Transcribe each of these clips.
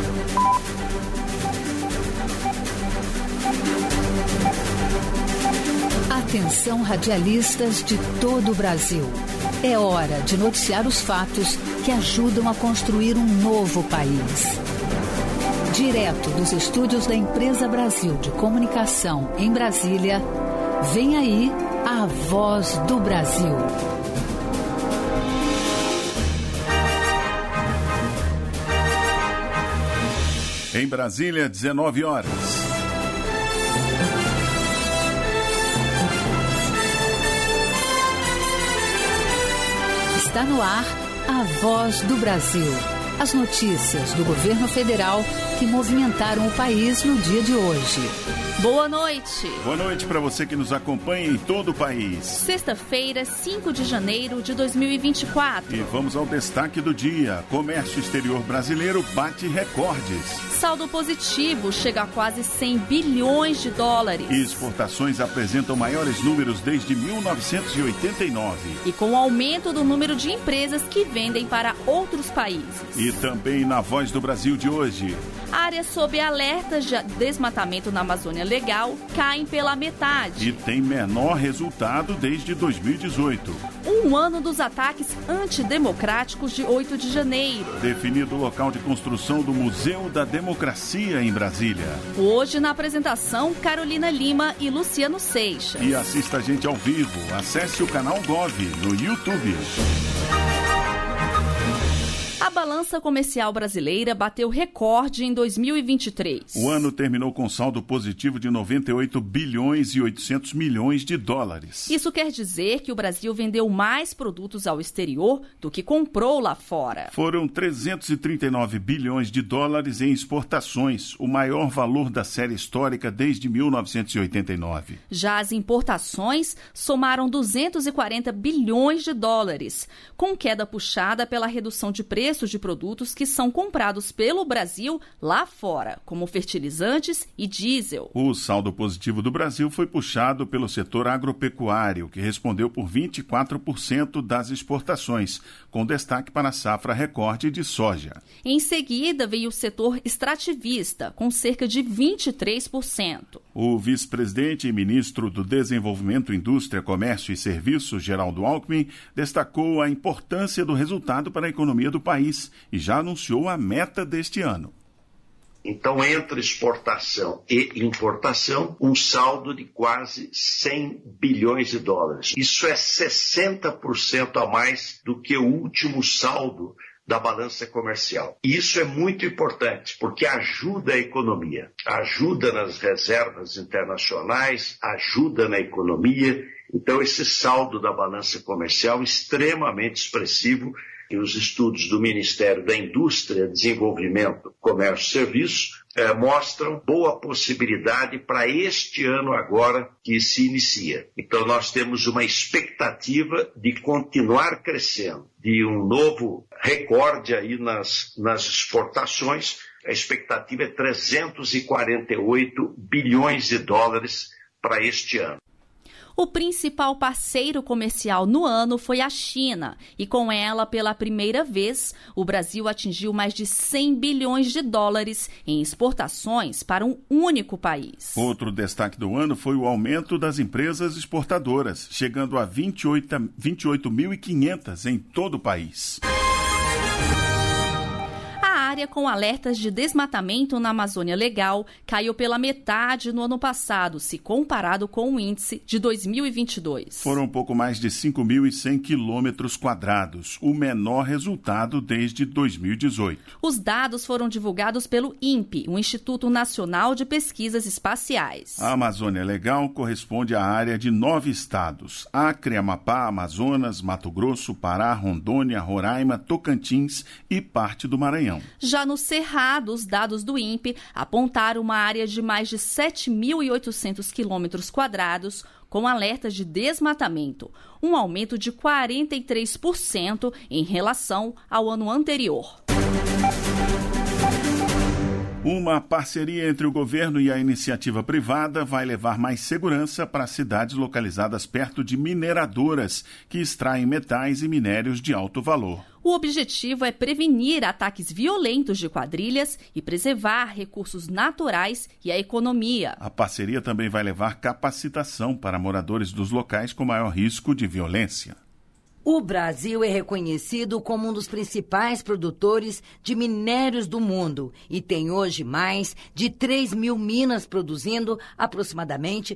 Atenção, radialistas de todo o Brasil. É hora de noticiar os fatos que ajudam a construir um novo país. Direto dos estúdios da Empresa Brasil de Comunicação em Brasília, vem aí a Voz do Brasil. Em Brasília, 19 horas. Está no ar a Voz do Brasil. As notícias do governo federal que movimentaram o país no dia de hoje. Boa noite. Boa noite para você que nos acompanha em todo o país. Sexta-feira, 5 de janeiro de 2024. E vamos ao destaque do dia. Comércio exterior brasileiro bate recordes. Saldo positivo chega a quase 100 bilhões de dólares. E exportações apresentam maiores números desde 1989. E com o aumento do número de empresas que vendem para outros países. E também na Voz do Brasil de hoje. Áreas sob alertas de desmatamento na Amazônia Legal caem pela metade. E tem menor resultado desde 2018. Um ano dos ataques antidemocráticos de 8 de janeiro. Definido o local de construção do Museu da Democracia em Brasília. Hoje, na apresentação, Carolina Lima e Luciano Seixas. E assista a gente ao vivo. Acesse o canal Gov no YouTube. A balança comercial brasileira bateu recorde em 2023. O ano terminou com saldo positivo de 98 bilhões e 800 milhões de dólares. Isso quer dizer que o Brasil vendeu mais produtos ao exterior do que comprou lá fora. Foram 339 bilhões de dólares em exportações, o maior valor da série histórica desde 1989. Já as importações somaram 240 bilhões de dólares, com queda puxada pela redução de preços de produtos que são comprados pelo Brasil lá fora, como fertilizantes e diesel. O saldo positivo do Brasil foi puxado pelo setor agropecuário, que respondeu por 24% das exportações, com destaque para a safra recorde de soja. Em seguida, veio o setor extrativista, com cerca de 23%. O vice-presidente e ministro do Desenvolvimento, Indústria, Comércio e Serviços, Geraldo Alckmin, destacou a importância do resultado para a economia do país e já anunciou a meta deste ano. Então, entre exportação e importação, um saldo de quase 100 bilhões de dólares. Isso é 60% a mais do que o último saldo da balança comercial. Isso é muito importante, porque ajuda a economia, ajuda nas reservas internacionais, ajuda na economia. Então, esse saldo da balança comercial é extremamente expressivo. E os estudos do Ministério da Indústria, Desenvolvimento, Comércio e Serviços mostram boa possibilidade para este ano agora que se inicia. Então nós temos uma expectativa de continuar crescendo, de um novo recorde aí nas exportações. A expectativa é 348 bilhões de dólares para este ano. O principal parceiro comercial no ano foi a China, e com ela, pela primeira vez, o Brasil atingiu mais de 100 bilhões de dólares em exportações para um único país. Outro destaque do ano foi o aumento das empresas exportadoras, chegando a 28.500 em todo o país. Área com alertas de desmatamento na Amazônia Legal caiu pela metade no ano passado, se comparado com o índice de 2022. Foram um pouco mais de 5.100 quilômetros quadrados, o menor resultado desde 2018. Os dados foram divulgados pelo INPE, o Instituto Nacional de Pesquisas Espaciais. A Amazônia Legal corresponde à área de 9 estados: Acre, Amapá, Amazonas, Mato Grosso, Pará, Rondônia, Roraima, Tocantins e parte do Maranhão. Já no Cerrado, os dados do INPE apontaram uma área de mais de 7.800 quilômetros quadrados com alertas de desmatamento, um aumento de 43% em relação ao ano anterior. Uma parceria entre o governo e a iniciativa privada vai levar mais segurança para cidades localizadas perto de mineradoras que extraem metais e minérios de alto valor. O objetivo é prevenir ataques violentos de quadrilhas e preservar recursos naturais e a economia. A parceria também vai levar capacitação para moradores dos locais com maior risco de violência. O Brasil é reconhecido como um dos principais produtores de minérios do mundo e tem hoje mais de 3 mil minas produzindo aproximadamente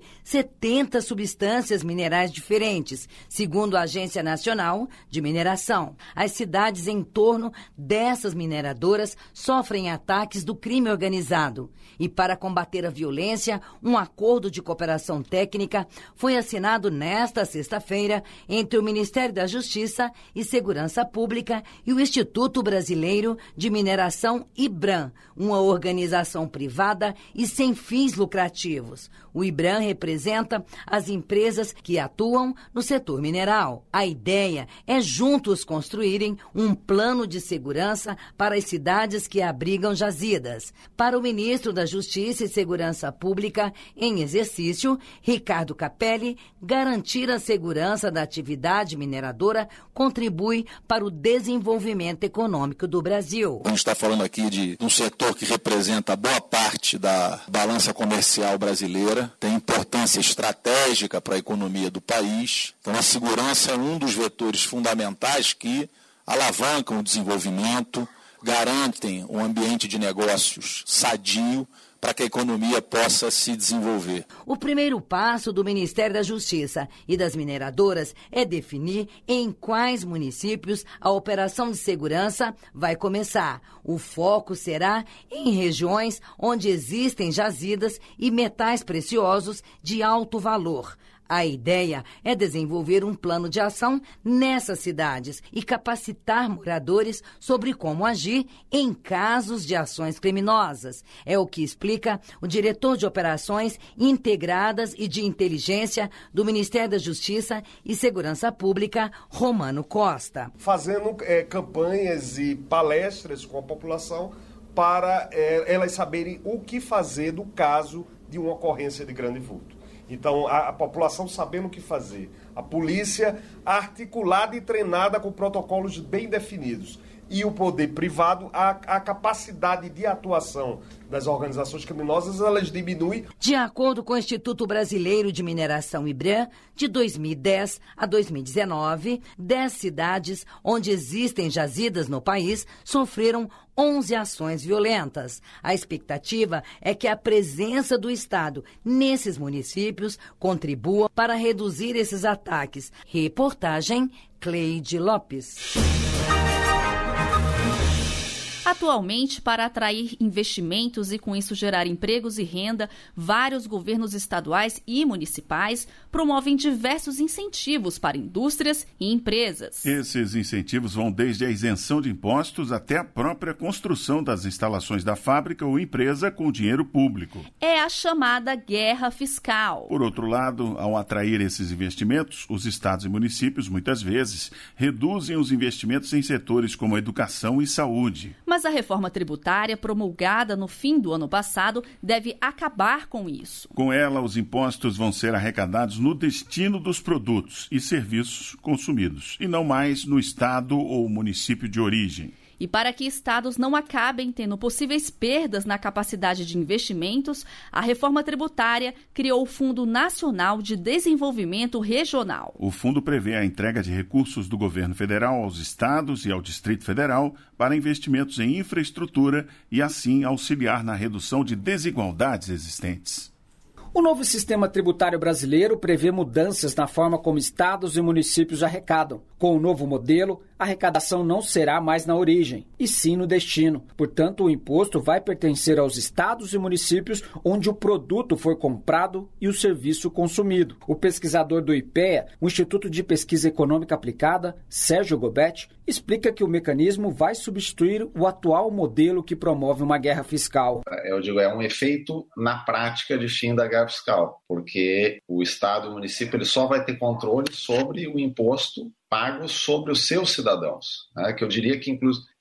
70 substâncias minerais diferentes, segundo a Agência Nacional de Mineração. As cidades em torno dessas mineradoras sofrem ataques do crime organizado. E para combater a violência, um acordo de cooperação técnica foi assinado nesta sexta-feira entre o Ministério da Justiça e Segurança Pública e o Instituto Brasileiro de Mineração IBRAM, uma organização privada e sem fins lucrativos. O IBRAM representa as empresas que atuam no setor mineral. A ideia é juntos construírem um plano de segurança para as cidades que abrigam jazidas. Para o ministro da Justiça e Segurança Pública em exercício, Ricardo Capelli, garantir a segurança da atividade mineradora contribui para o desenvolvimento econômico do Brasil. A gente está falando aqui de um setor que representa boa parte da balança comercial brasileira, tem importância estratégica para a economia do país. Então, a segurança é um dos vetores fundamentais que alavancam o desenvolvimento, garantem um ambiente de negócios sadio para que a economia possa se desenvolver. O primeiro passo do Ministério da Justiça e das mineradoras é definir em quais municípios a operação de segurança vai começar. O foco será em regiões onde existem jazidas e metais preciosos de alto valor. A ideia é desenvolver um plano de ação nessas cidades e capacitar moradores sobre como agir em casos de ações criminosas. É o que explica o diretor de Operações Integradas e de Inteligência do Ministério da Justiça e Segurança Pública, Romano Costa. Fazendo campanhas e palestras com a população para elas saberem o que fazer no caso de uma ocorrência de grande vulto. Então, a população sabendo o que fazer. A polícia articulada e treinada com protocolos bem definidos. E o poder privado, a capacidade de atuação das organizações criminosas, elas diminuem. De acordo com o Instituto Brasileiro de Mineração IBRAM, de 2010 a 2019, 10 cidades onde existem jazidas no país sofreram 11 ações violentas. A expectativa é que a presença do Estado nesses municípios contribua para reduzir esses ataques. Reportagem Cleide Lopes. Atualmente, para atrair investimentos e com isso gerar empregos e renda, vários governos estaduais e municipais promovem diversos incentivos para indústrias e empresas. Esses incentivos vão desde a isenção de impostos até a própria construção das instalações da fábrica ou empresa com dinheiro público. É a chamada guerra fiscal. Por outro lado, ao atrair esses investimentos, os estados e municípios, muitas vezes, reduzem os investimentos em setores como educação e saúde. Mas a reforma tributária promulgada no fim do ano passado deve acabar com isso. Com ela, os impostos vão ser arrecadados no destino dos produtos e serviços consumidos, e não mais no estado ou município de origem. E para que estados não acabem tendo possíveis perdas na capacidade de investimentos, a reforma tributária criou o Fundo Nacional de Desenvolvimento Regional. O fundo prevê a entrega de recursos do governo federal aos estados e ao Distrito Federal para investimentos em infraestrutura e, assim, auxiliar na redução de desigualdades existentes. O novo sistema tributário brasileiro prevê mudanças na forma como estados e municípios arrecadam. Com o novo modelo, a arrecadação não será mais na origem, e sim no destino. Portanto, o imposto vai pertencer aos estados e municípios onde o produto foi comprado e o serviço consumido. O pesquisador do IPEA, o Instituto de Pesquisa Econômica Aplicada, Sérgio Gobetti, explica que o mecanismo vai substituir o atual modelo que promove uma guerra fiscal. Eu digo, é um efeito na prática de fim da guerra fiscal, porque o Estado e o município ele só vai ter controle sobre o imposto pago sobre os seus cidadãos, né? Que eu diria que, inclusive,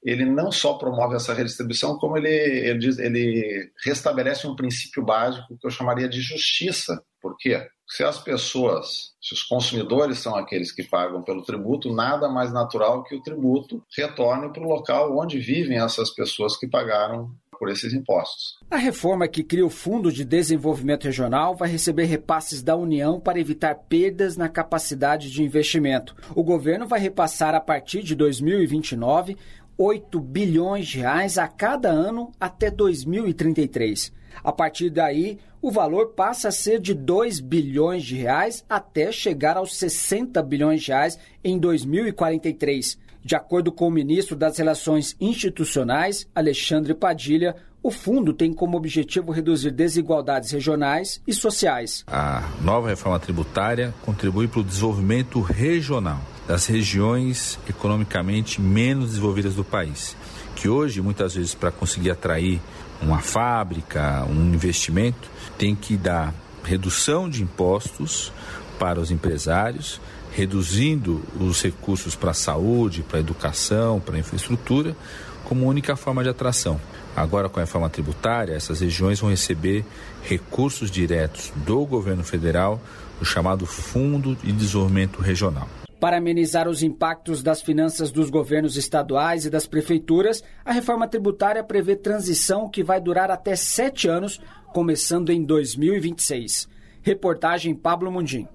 ele não só promove essa redistribuição, como ele restabelece um princípio básico que eu chamaria de justiça. Por quê? Se os consumidores são aqueles que pagam pelo tributo, nada mais natural que o tributo retorne para o local onde vivem essas pessoas que pagaram por esses impostos. A reforma que cria o Fundo de Desenvolvimento Regional vai receber repasses da União para evitar perdas na capacidade de investimento. O governo vai repassar a partir de 2029 8 bilhões de reais a cada ano até 2033. A partir daí, o valor passa a ser de 2 bilhões de reais até chegar aos 60 bilhões de reais em 2043. De acordo com o ministro das Relações Institucionais, Alexandre Padilha, o fundo tem como objetivo reduzir desigualdades regionais e sociais. A nova reforma tributária contribui para o desenvolvimento regional das regiões economicamente menos desenvolvidas do país, que hoje, muitas vezes, para conseguir atrair uma fábrica, um investimento, tem que dar redução de impostos para os empresários, reduzindo os recursos para a saúde, para a educação, para a infraestrutura, como única forma de atração. Agora, com a reforma tributária, essas regiões vão receber recursos diretos do governo federal, o chamado Fundo de Desenvolvimento Regional. Para amenizar os impactos das finanças dos governos estaduais e das prefeituras, a reforma tributária prevê transição que vai durar até 7 anos, começando em 2026. Reportagem Pablo Mundim.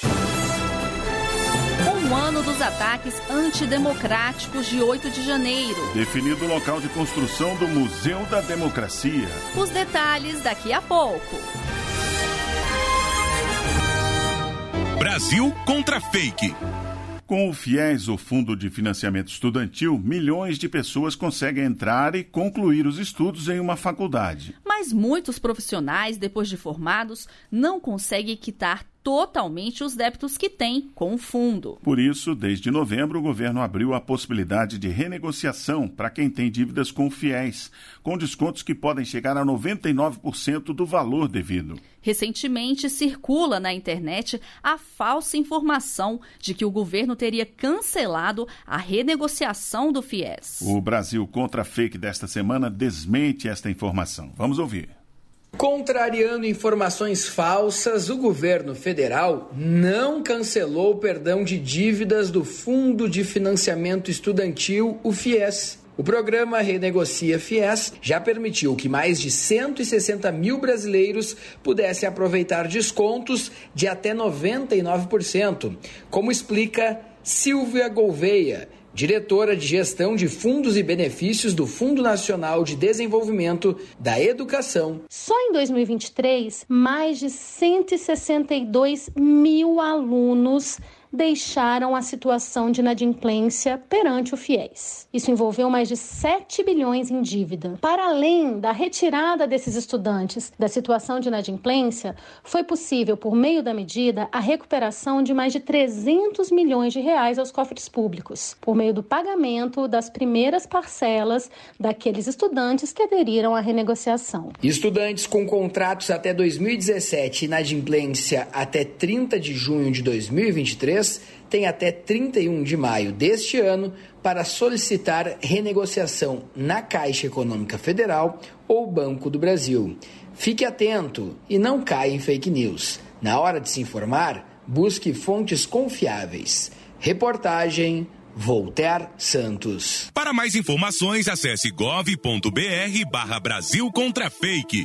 Um ano dos ataques antidemocráticos de 8 de janeiro. Definido o local de construção do Museu da Democracia. Os detalhes daqui a pouco. Brasil contra fake. Com o FIES, o Fundo de Financiamento Estudantil, milhões de pessoas conseguem entrar e concluir os estudos em uma faculdade. Mas muitos profissionais, depois de formados, não conseguem quitar totalmente os débitos que têm com o fundo. Por isso, desde novembro, o governo abriu a possibilidade de renegociação para quem tem dívidas com o FIES, com descontos que podem chegar a 99% do valor devido. Recentemente, circula na internet a falsa informação de que o governo teria cancelado a renegociação do FIES. O Brasil contra a fake desta semana desmente esta informação. Vamos ouvir. Contrariando informações falsas, o governo federal não cancelou o perdão de dívidas do Fundo de Financiamento Estudantil, o FIES. O programa Renegocia FIES já permitiu que mais de 160 mil brasileiros pudessem aproveitar descontos de até 99%, como explica Silvia Gouveia, diretora de Gestão de Fundos e Benefícios do Fundo Nacional de Desenvolvimento da Educação. Só em 2023, mais de 162 mil alunos deixaram a situação de inadimplência perante o FIES. Isso envolveu mais de 7 bilhões em dívida. Para além da retirada desses estudantes da situação de inadimplência, foi possível, por meio da medida, a recuperação de mais de 300 milhões de reais aos cofres públicos, por meio do pagamento das primeiras parcelas daqueles estudantes que aderiram à renegociação. Estudantes com contratos até 2017 e inadimplência até 30 de junho de 2023 tem até 31 de maio deste ano para solicitar renegociação na Caixa Econômica Federal ou Banco do Brasil. Fique atento e não caia em fake news. Na hora de se informar, busque fontes confiáveis. Reportagem Voltaire Santos. Para mais informações, acesse gov.br/Brasil contra fake.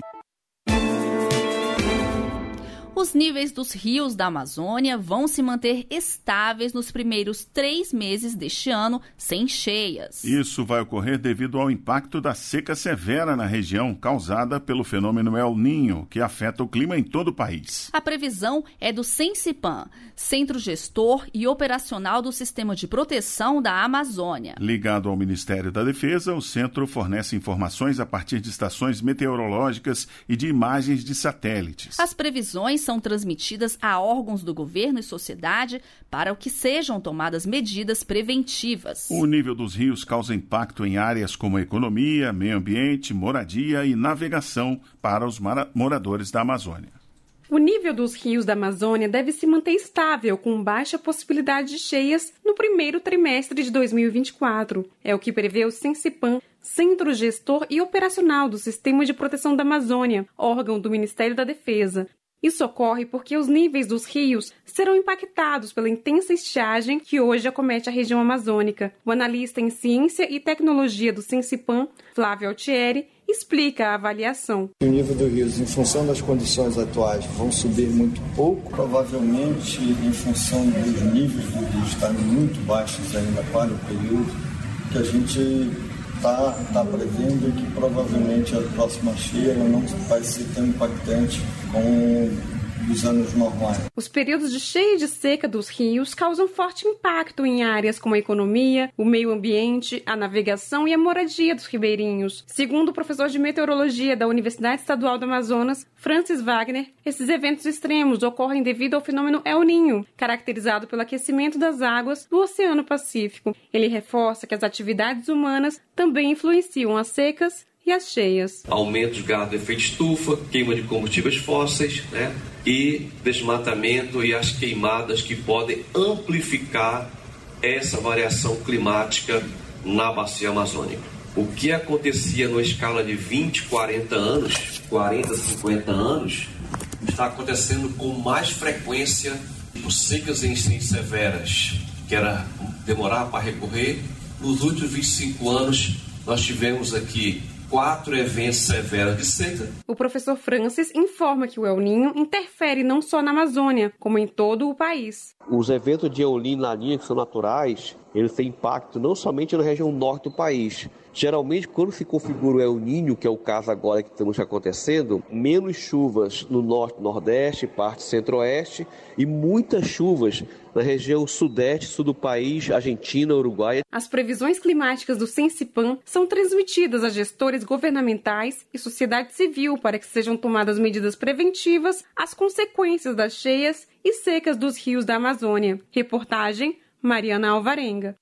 Os níveis dos rios da Amazônia vão se manter estáveis nos primeiros 3 meses deste ano, sem cheias. Isso vai ocorrer devido ao impacto da seca severa na região, causada pelo fenômeno El Niño, que afeta o clima em todo o país. A previsão é do Sensipan, Centro Gestor e Operacional do Sistema de Proteção da Amazônia. Ligado ao Ministério da Defesa, o centro fornece informações a partir de estações meteorológicas e de imagens de satélites. As previsões são transmitidas a órgãos do governo e sociedade para que sejam tomadas medidas preventivas. O nível dos rios causa impacto em áreas como economia, meio ambiente, moradia e navegação para os moradores da Amazônia. O nível dos rios da Amazônia deve se manter estável, com baixa possibilidade de cheias no primeiro trimestre de 2024. É o que prevê o Sensipan, Centro Gestor e Operacional do Sistema de Proteção da Amazônia, órgão do Ministério da Defesa. Isso ocorre porque os níveis dos rios serão impactados pela intensa estiagem que hoje acomete a região amazônica. O analista em Ciência e Tecnologia do Sensipan, Flávio Altieri, explica a avaliação. O nível dos rios, em função das condições atuais, vão subir muito pouco. Provavelmente, em função dos níveis do rio estarem muito baixos ainda para o período, que a gente está prevendo que provavelmente a próxima cheia não vai ser tão impactante como dos anos normais. Os períodos de cheia e de seca dos rios causam forte impacto em áreas como a economia, o meio ambiente, a navegação e a moradia dos ribeirinhos. Segundo o professor de meteorologia da Universidade Estadual do Amazonas, Francis Wagner, esses eventos extremos ocorrem devido ao fenômeno El Niño, caracterizado pelo aquecimento das águas do Oceano Pacífico. Ele reforça que as atividades humanas também influenciam as secas e as cheias. Aumento de gases de efeito estufa, queima de combustíveis fósseis, e desmatamento e as queimadas que podem amplificar essa variação climática na bacia amazônica. O que acontecia numa escala de 20, 40 anos, 40, 50 anos, está acontecendo com mais frequência, secas em severas, que era demorar para recorrer. Nos últimos 25 anos, nós tivemos aqui 4 eventos severos de seca. O professor Francis informa que o El Niño interfere não só na Amazônia, como em todo o país. Os eventos de El Niño e Laninha, que são naturais, eles têm impacto não somente na região norte do país. Geralmente, quando se configura o El Niño, que é o caso agora que estamos acontecendo, menos chuvas no norte, nordeste, parte centro-oeste, e muitas chuvas na região sudeste, sul do país, Argentina, Uruguai. As previsões climáticas do Sensipan são transmitidas a gestores governamentais e sociedade civil para que sejam tomadas medidas preventivas às consequências das cheias e secas dos rios da Amazônia. Reportagem Mariana Alvarenga.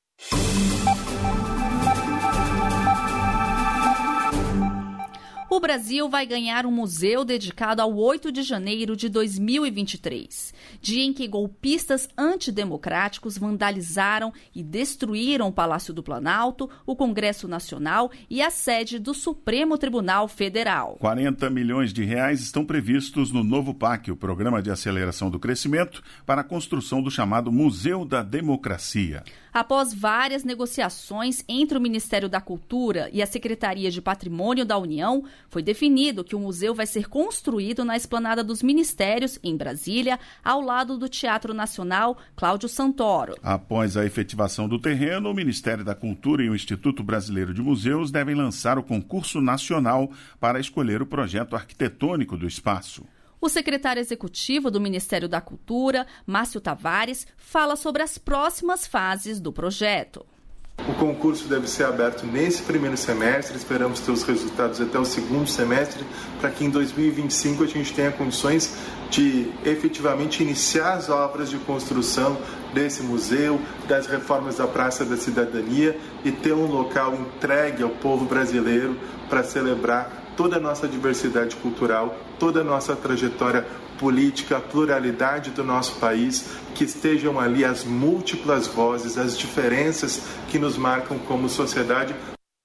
O Brasil vai ganhar um museu dedicado ao 8 de janeiro de 2023, dia em que golpistas antidemocráticos vandalizaram e destruíram o Palácio do Planalto, o Congresso Nacional e a sede do Supremo Tribunal Federal. 40 milhões de reais estão previstos no novo PAC, o Programa de Aceleração do Crescimento, para a construção do chamado Museu da Democracia. Após várias negociações entre o Ministério da Cultura e a Secretaria de Patrimônio da União, foi definido que o museu vai ser construído na Esplanada dos Ministérios, em Brasília, ao lado do Teatro Nacional Cláudio Santoro. Após a efetivação do terreno, o Ministério da Cultura e o Instituto Brasileiro de Museus devem lançar o concurso nacional para escolher o projeto arquitetônico do espaço. O secretário executivo do Ministério da Cultura, Márcio Tavares, fala sobre as próximas fases do projeto. O concurso deve ser aberto nesse primeiro semestre, esperamos ter os resultados até o segundo semestre, para que em 2025 a gente tenha condições de efetivamente iniciar as obras de construção desse museu, das reformas da Praça da Cidadania e ter um local entregue ao povo brasileiro para celebrar toda a nossa diversidade cultural, toda a nossa trajetória política, a pluralidade do nosso país, que estejam ali as múltiplas vozes, as diferenças que nos marcam como sociedade.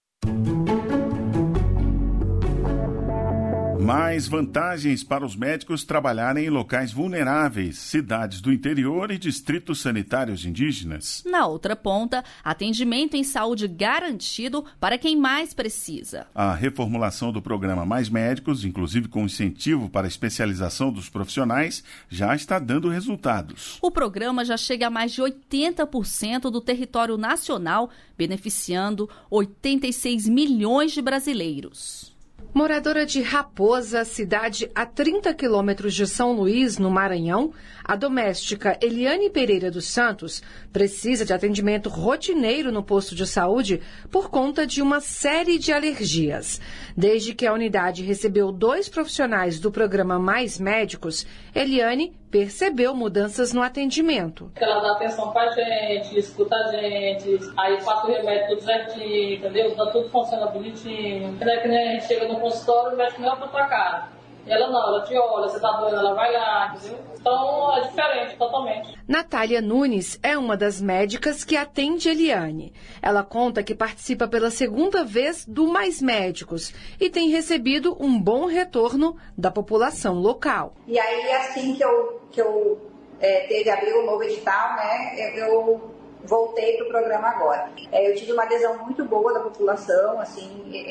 Mais vantagens para os médicos trabalharem em locais vulneráveis, cidades do interior e distritos sanitários indígenas. Na outra ponta, atendimento em saúde garantido para quem mais precisa. A reformulação do programa Mais Médicos, inclusive com incentivo para a especialização dos profissionais, já está dando resultados. O programa já chega a mais de 80% do território nacional, beneficiando 86 milhões de brasileiros. Moradora de Raposa, cidade a 30 quilômetros de São Luís, no Maranhão, a doméstica Eliane Pereira dos Santos precisa de atendimento rotineiro no posto de saúde por conta de uma série de alergias. Desde que a unidade recebeu 2 profissionais do programa Mais Médicos, Eliane percebeu mudanças no atendimento. Ela dá atenção pra gente, escuta a gente, aí passa o remédio tudo certinho, entendeu? Tudo funciona bonitinho. Não é que nem a gente chega no consultório e o médico não olha pra tua cara. Ela não, ela te olha, você tá doendo, ela vai lá, entendeu? Então é diferente totalmente. Natália Nunes é uma das médicas que atende Eliane. Ela conta que participa pela segunda vez do Mais Médicos e tem recebido um bom retorno da população local. E aí, assim que eu teve abrir o novo edital, né, eu voltei para o programa agora. Eu tive uma adesão muito boa da população, assim,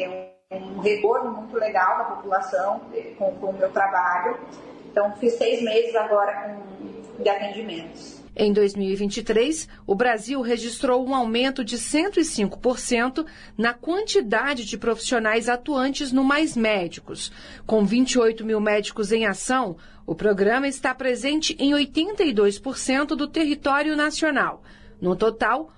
um retorno muito legal da população com o meu trabalho. Então, fiz 6 meses agora de atendimentos. Em 2023, o Brasil registrou um aumento de 105% na quantidade de profissionais atuantes no Mais Médicos. Com 28 mil médicos em ação, o programa está presente em 82% do território nacional. No total,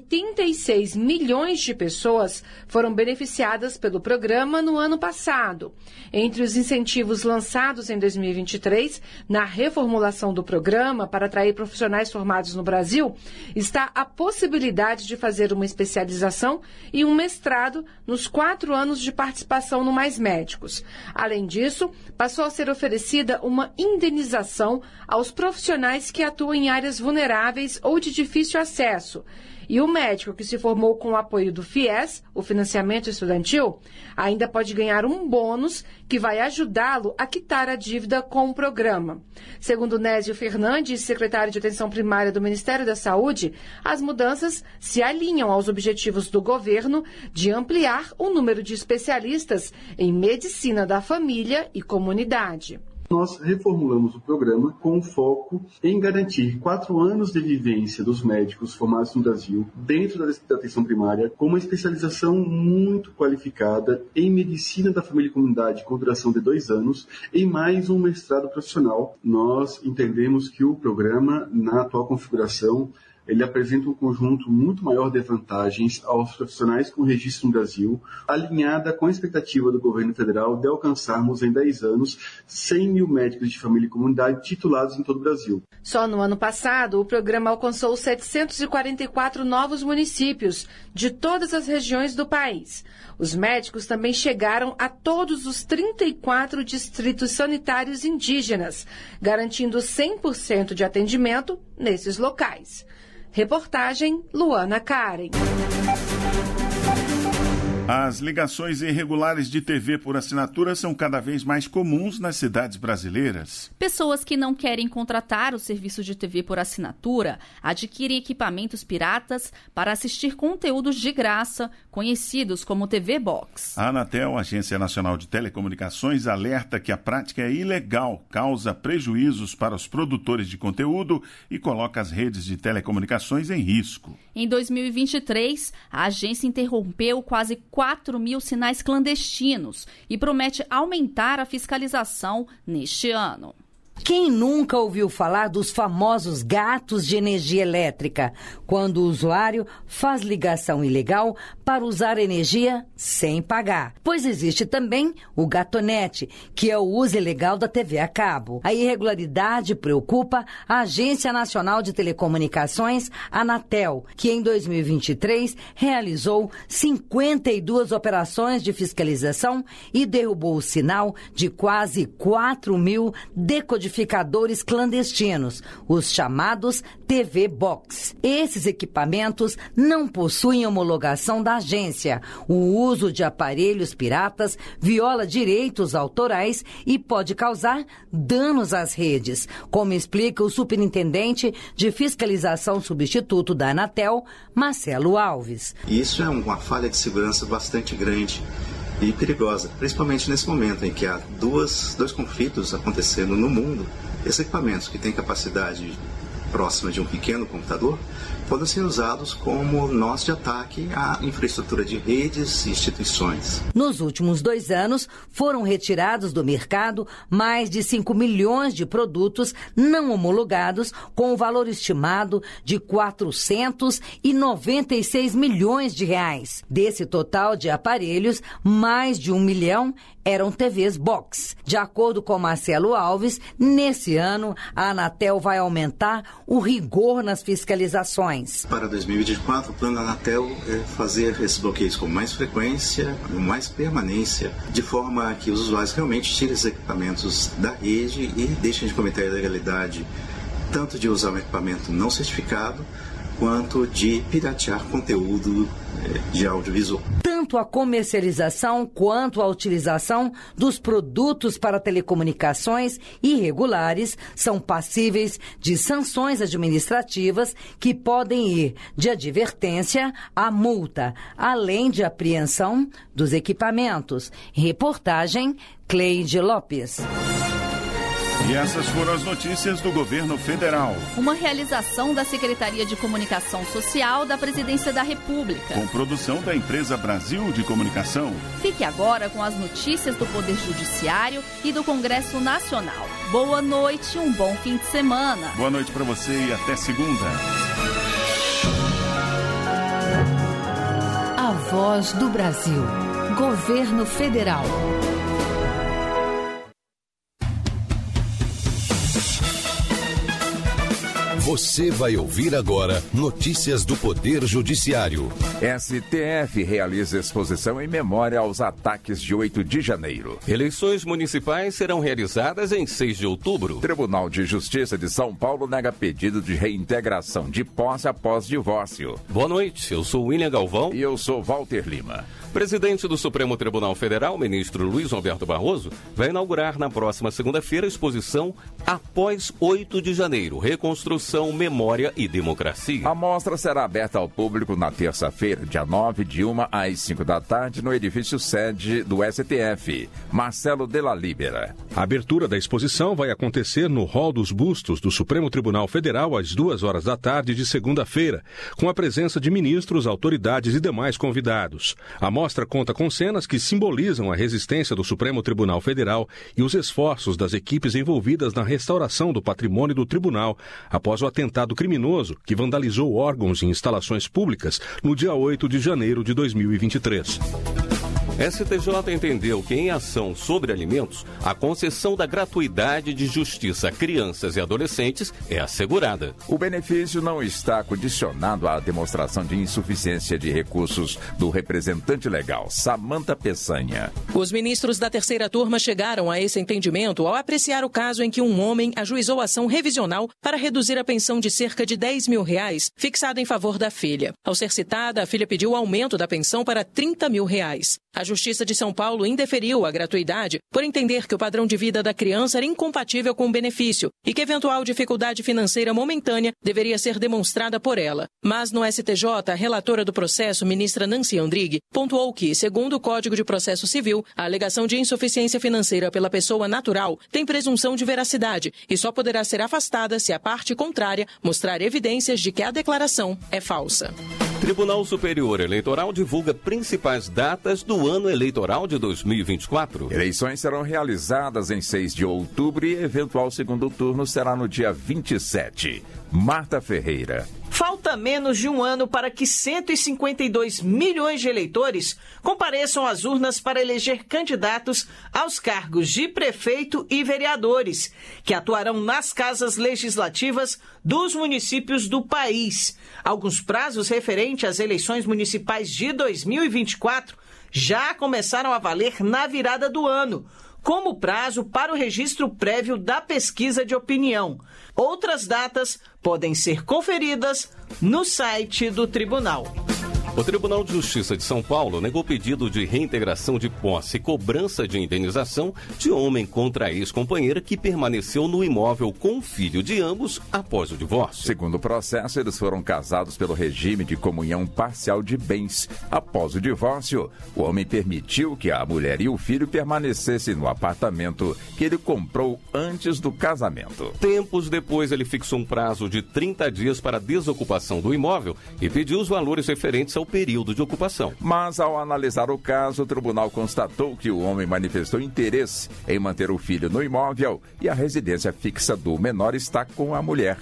86 milhões de pessoas foram beneficiadas pelo programa no ano passado. Entre os incentivos lançados em 2023, na reformulação do programa para atrair profissionais formados no Brasil, está a possibilidade de fazer uma especialização e um mestrado nos 4 anos de participação no Mais Médicos. Além disso, passou a ser oferecida uma indenização aos profissionais que atuam em áreas vulneráveis ou de difícil acesso. E o médico que se formou com o apoio do FIES, o financiamento estudantil, ainda pode ganhar um bônus que vai ajudá-lo a quitar a dívida com o programa. Segundo Nésio Fernandes, secretário de Atenção Primária do Ministério da Saúde, as mudanças se alinham aos objetivos do governo de ampliar o número de especialistas em medicina da família e comunidade. Nós reformulamos o programa com foco em garantir 4 anos de vivência dos médicos formados no Brasil dentro da atenção primária, com uma especialização muito qualificada em medicina da família e comunidade com duração de 2 anos e mais um mestrado profissional. Nós entendemos que o programa, na atual configuração, ele apresenta um conjunto muito maior de vantagens aos profissionais com registro no Brasil, alinhada com a expectativa do governo federal de alcançarmos em 10 anos 100 mil médicos de família e comunidade titulados em todo o Brasil. Só no ano passado, o programa alcançou 744 novos municípios de todas as regiões do país. Os médicos também chegaram a todos os 34 distritos sanitários indígenas, garantindo 100% de atendimento nesses locais. Reportagem Luana Karen. As ligações irregulares de TV por assinatura são cada vez mais comuns nas cidades brasileiras. Pessoas que não querem contratar o serviço de TV por assinatura adquirem equipamentos piratas para assistir conteúdos de graça, conhecidos como TV Box. A Anatel, Agência Nacional de Telecomunicações, alerta que a prática é ilegal, causa prejuízos para os produtores de conteúdo e coloca as redes de telecomunicações em risco. Em 2023, a agência interrompeu quase 4 mil sinais clandestinos e promete aumentar a fiscalização neste ano. Quem nunca ouviu falar dos famosos gatos de energia elétrica, quando o usuário faz ligação ilegal para usar energia sem pagar? Pois existe também o gatonete, que é o uso ilegal da TV a cabo. A irregularidade preocupa a Agência Nacional de Telecomunicações, Anatel, que em 2023 realizou 52 operações de fiscalização e derrubou o sinal de quase 4 mil decodificadores clandestinos, os chamados TV Box. Esses equipamentos não possuem homologação da agência. O uso de aparelhos piratas viola direitos autorais e pode causar danos às redes, como explica o superintendente de fiscalização substituto da Anatel, Marcelo Alves. Isso é uma falha de segurança bastante grande e perigosa, principalmente nesse momento em que há dois conflitos acontecendo no mundo. Esses equipamentos que têm capacidade próxima de um pequeno computador podem ser usados como nós de ataque à infraestrutura de redes e instituições. Nos últimos 2 anos, foram retirados do mercado mais de 5 milhões de produtos não homologados, com o valor estimado de 496 milhões de reais. Desse total de aparelhos, mais de 1 milhão eram TVs box. De acordo com Marcelo Alves, nesse ano, a Anatel vai aumentar o rigor nas fiscalizações. Para 2024, o plano da Anatel é fazer esses bloqueios com mais frequência, com mais permanência, de forma que os usuários realmente tirem os equipamentos da rede e deixem de cometer a ilegalidade, tanto de usar um equipamento não certificado, quanto de piratear conteúdo de audiovisual. Tanto a comercialização quanto a utilização dos produtos para telecomunicações irregulares são passíveis de sanções administrativas que podem ir de advertência a multa, além de apreensão dos equipamentos. Reportagem Cleide Lopes. E essas foram as notícias do governo federal. Uma realização da Secretaria de Comunicação Social da Presidência da República. Com produção da Empresa Brasil de Comunicação. Fique agora com as notícias do Poder Judiciário e do Congresso Nacional. Boa noite e um bom fim de semana. Boa noite para você e até segunda. A Voz do Brasil. Governo Federal. Você vai ouvir agora notícias do Poder Judiciário. STF realiza exposição em memória aos ataques de 8 de janeiro. Eleições municipais serão realizadas em 6 de outubro. Tribunal de Justiça de São Paulo nega pedido de reintegração de posse após divórcio. Boa noite, eu sou William Galvão. E eu sou Walter Lima. Presidente do Supremo Tribunal Federal, ministro Luiz Roberto Barroso, vai inaugurar na próxima segunda-feira a exposição Após 8 de Janeiro, Reconstrução, Memória e Democracia. A mostra será aberta ao público na terça-feira, dia 9, de 1 às 5 da tarde, no edifício sede do STF, Marcelo Della Libera. A abertura da exposição vai acontecer no Hall dos Bustos do Supremo Tribunal Federal às 2 horas da tarde de segunda-feira, com a presença de ministros, autoridades e demais convidados. A mostra conta com cenas que simbolizam a resistência do Supremo Tribunal Federal e os esforços das equipes envolvidas na restauração do patrimônio do tribunal após o atentado criminoso que vandalizou órgãos e instalações públicas no dia 8 de janeiro de 2023. STJ entendeu que, em ação sobre alimentos, a concessão da gratuidade de justiça a crianças e adolescentes é assegurada. O benefício não está condicionado à demonstração de insuficiência de recursos do representante legal, Samanta Peçanha. Os ministros da terceira turma chegaram a esse entendimento ao apreciar o caso em que um homem ajuizou ação revisional para reduzir a pensão de cerca de R$10 mil fixada em favor da filha. Ao ser citada, a filha pediu o aumento da pensão para R$30 mil. A Justiça de São Paulo indeferiu a gratuidade por entender que o padrão de vida da criança era incompatível com o benefício e que eventual dificuldade financeira momentânea deveria ser demonstrada por ela. Mas no STJ, a relatora do processo, ministra Nancy Andrighi, pontuou que, segundo o Código de Processo Civil, a alegação de insuficiência financeira pela pessoa natural tem presunção de veracidade e só poderá ser afastada se a parte contrária mostrar evidências de que a declaração é falsa. Tribunal Superior Eleitoral divulga principais datas do ano eleitoral de 2024. Eleições serão realizadas em 6 de outubro e eventual segundo turno será no dia 27. Marta Ferreira. Falta menos de um ano para que 152 milhões de eleitores compareçam às urnas para eleger candidatos aos cargos de prefeito e vereadores, que atuarão nas casas legislativas dos municípios do país. Alguns prazos referentes às eleições municipais de 2024 já começaram a valer na virada do ano, como prazo para o registro prévio da pesquisa de opinião. Outras datas podem ser conferidas no site do tribunal. O Tribunal de Justiça de São Paulo negou pedido de reintegração de posse e cobrança de indenização de homem contra a ex-companheira que permaneceu no imóvel com o filho de ambos após o divórcio. Segundo o processo, eles foram casados pelo regime de comunhão parcial de bens. Após o divórcio, o homem permitiu que a mulher e o filho permanecessem no apartamento que ele comprou antes do casamento. Tempos depois, ele fixou um prazo de 30 dias para a desocupação do imóvel e pediu os valores referentes ao período de ocupação. Mas, ao analisar o caso, o tribunal constatou que o homem manifestou interesse em manter o filho no imóvel e a residência fixa do menor está com a mulher.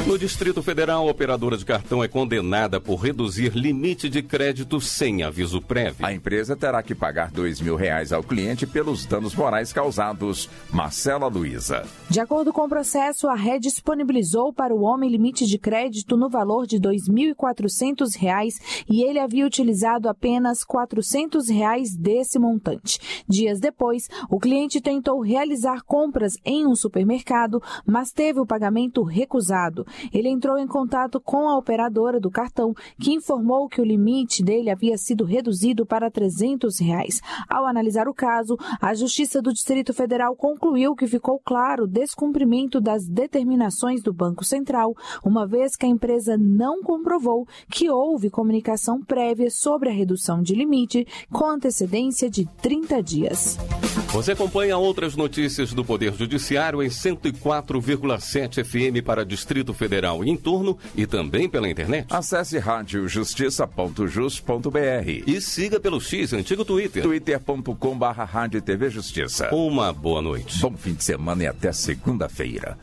No Distrito Federal, a operadora de cartão é condenada por reduzir limite de crédito sem aviso prévio. A empresa terá que pagar R$2.000 ao cliente pelos danos morais causados. Marcela Luiza. De acordo com o processo, a rede disponibilizou para o homem limite de crédito no valor de R$ 2.400 e ele havia utilizado apenas R$ 400 desse montante. Dias depois, o cliente tentou realizar compras em um supermercado, mas teve o pagamento recusado. Ele entrou em contato com a operadora do cartão, que informou que o limite dele havia sido reduzido para R$ 300. Ao analisar o caso, a Justiça do Distrito Federal concluiu que ficou claro o descumprimento das determinações do Banco Central, uma vez que a empresa não comprovou que houve comunicação prévia sobre a redução de limite com antecedência de 30 dias. Você acompanha outras notícias do Poder Judiciário em 104,7 FM para Distrito Federal e em torno e também pela internet. Acesse radiojustiça.jus.br e siga pelo X, antigo Twitter. twitter.com/radiotvjustiça. Uma boa noite. Bom fim de semana e até segunda-feira.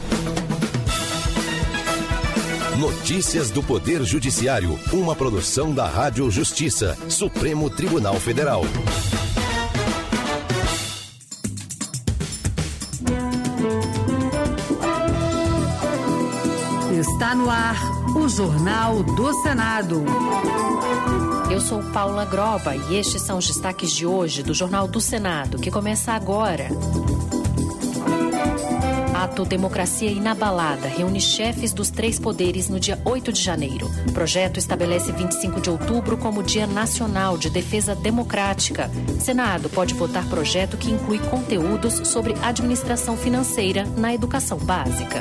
Notícias do Poder Judiciário, uma produção da Rádio Justiça, Supremo Tribunal Federal. Está no ar o Jornal do Senado. Eu sou Paula Groba e estes são os destaques de hoje do Jornal do Senado, que começa agora. Ato Democracia Inabalada reúne chefes dos 3 poderes no dia 8 de janeiro. O projeto estabelece 25 de outubro como Dia Nacional de Defesa Democrática. Senado pode votar projeto que inclui conteúdos sobre administração financeira na educação básica.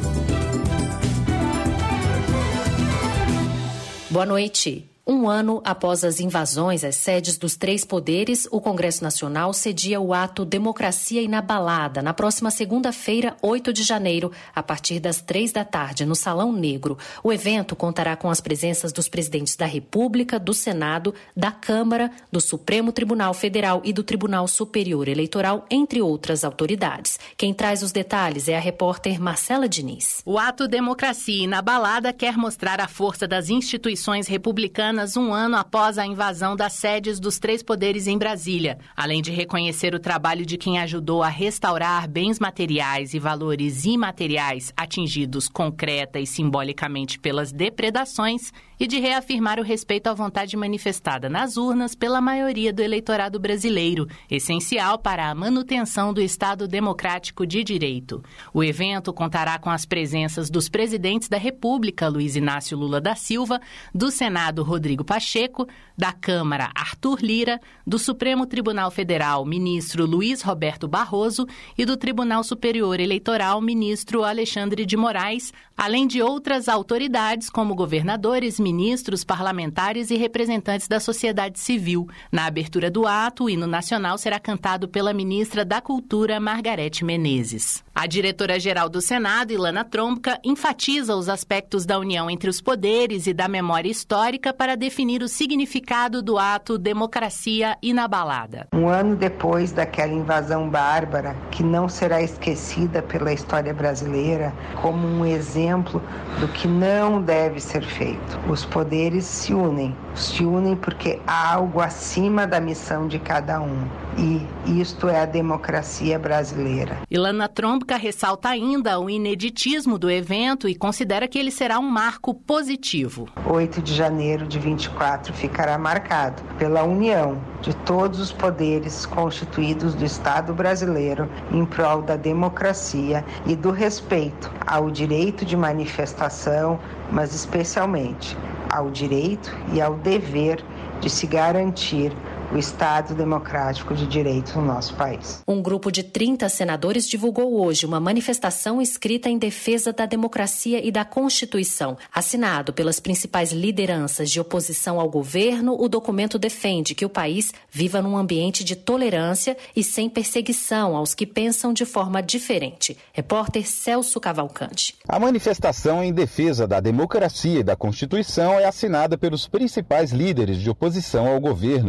Boa noite. Um ano após as invasões às sedes dos 3 poderes, o Congresso Nacional cedia o ato Democracia Inabalada na próxima segunda-feira, 8 de janeiro, a partir das 3 da tarde, no Salão Negro. O evento contará com as presenças dos presidentes da República, do Senado, da Câmara, do Supremo Tribunal Federal e do Tribunal Superior Eleitoral, entre outras autoridades. Quem traz os detalhes é a repórter Marcela Diniz. O ato Democracia Inabalada quer mostrar a força das instituições republicanas um ano após a invasão das sedes dos 3 poderes em Brasília, além de reconhecer o trabalho de quem ajudou a restaurar bens materiais e valores imateriais atingidos concreta e simbolicamente pelas depredações e de reafirmar o respeito à vontade manifestada nas urnas pela maioria do eleitorado brasileiro, essencial para a manutenção do Estado democrático de direito. O evento contará com as presenças dos presidentes da República, Luiz Inácio Lula da Silva, do Senado, Rodrigo Pacheco, da Câmara, Arthur Lira, do Supremo Tribunal Federal, ministro Luiz Roberto Barroso e do Tribunal Superior Eleitoral, ministro Alexandre de Moraes, além de outras autoridades como governadores, ministros, parlamentares e representantes da sociedade civil. Na abertura do ato, o hino nacional será cantado pela ministra da Cultura, Margarete Menezes. A diretora-geral do Senado, Ilana Tromka, enfatiza os aspectos da união entre os poderes e da memória histórica para definir o significado do ato Democracia Inabalada. Um ano depois daquela invasão bárbara, que não será esquecida pela história brasileira como um exemplo do que não deve ser feito. Os poderes se unem porque há algo acima da missão de cada um. E isto é a democracia brasileira. Ilana Tromka ressalta ainda o ineditismo do evento e considera que ele será um marco positivo. 8 de janeiro de 24 ficará marcado pela união de todos os poderes constituídos do Estado brasileiro em prol da democracia e do respeito ao direito de manifestação, mas especialmente ao direito e ao dever de se garantir o Estado democrático de direito no nosso país. Um grupo de 30 senadores divulgou hoje uma manifestação escrita em defesa da democracia e da Constituição. Assinado pelas principais lideranças de oposição ao governo, o documento defende que o país viva num ambiente de tolerância e sem perseguição aos que pensam de forma diferente. Repórter Celso Cavalcante. A manifestação em defesa da democracia e da Constituição é assinada pelos principais líderes de oposição ao governo e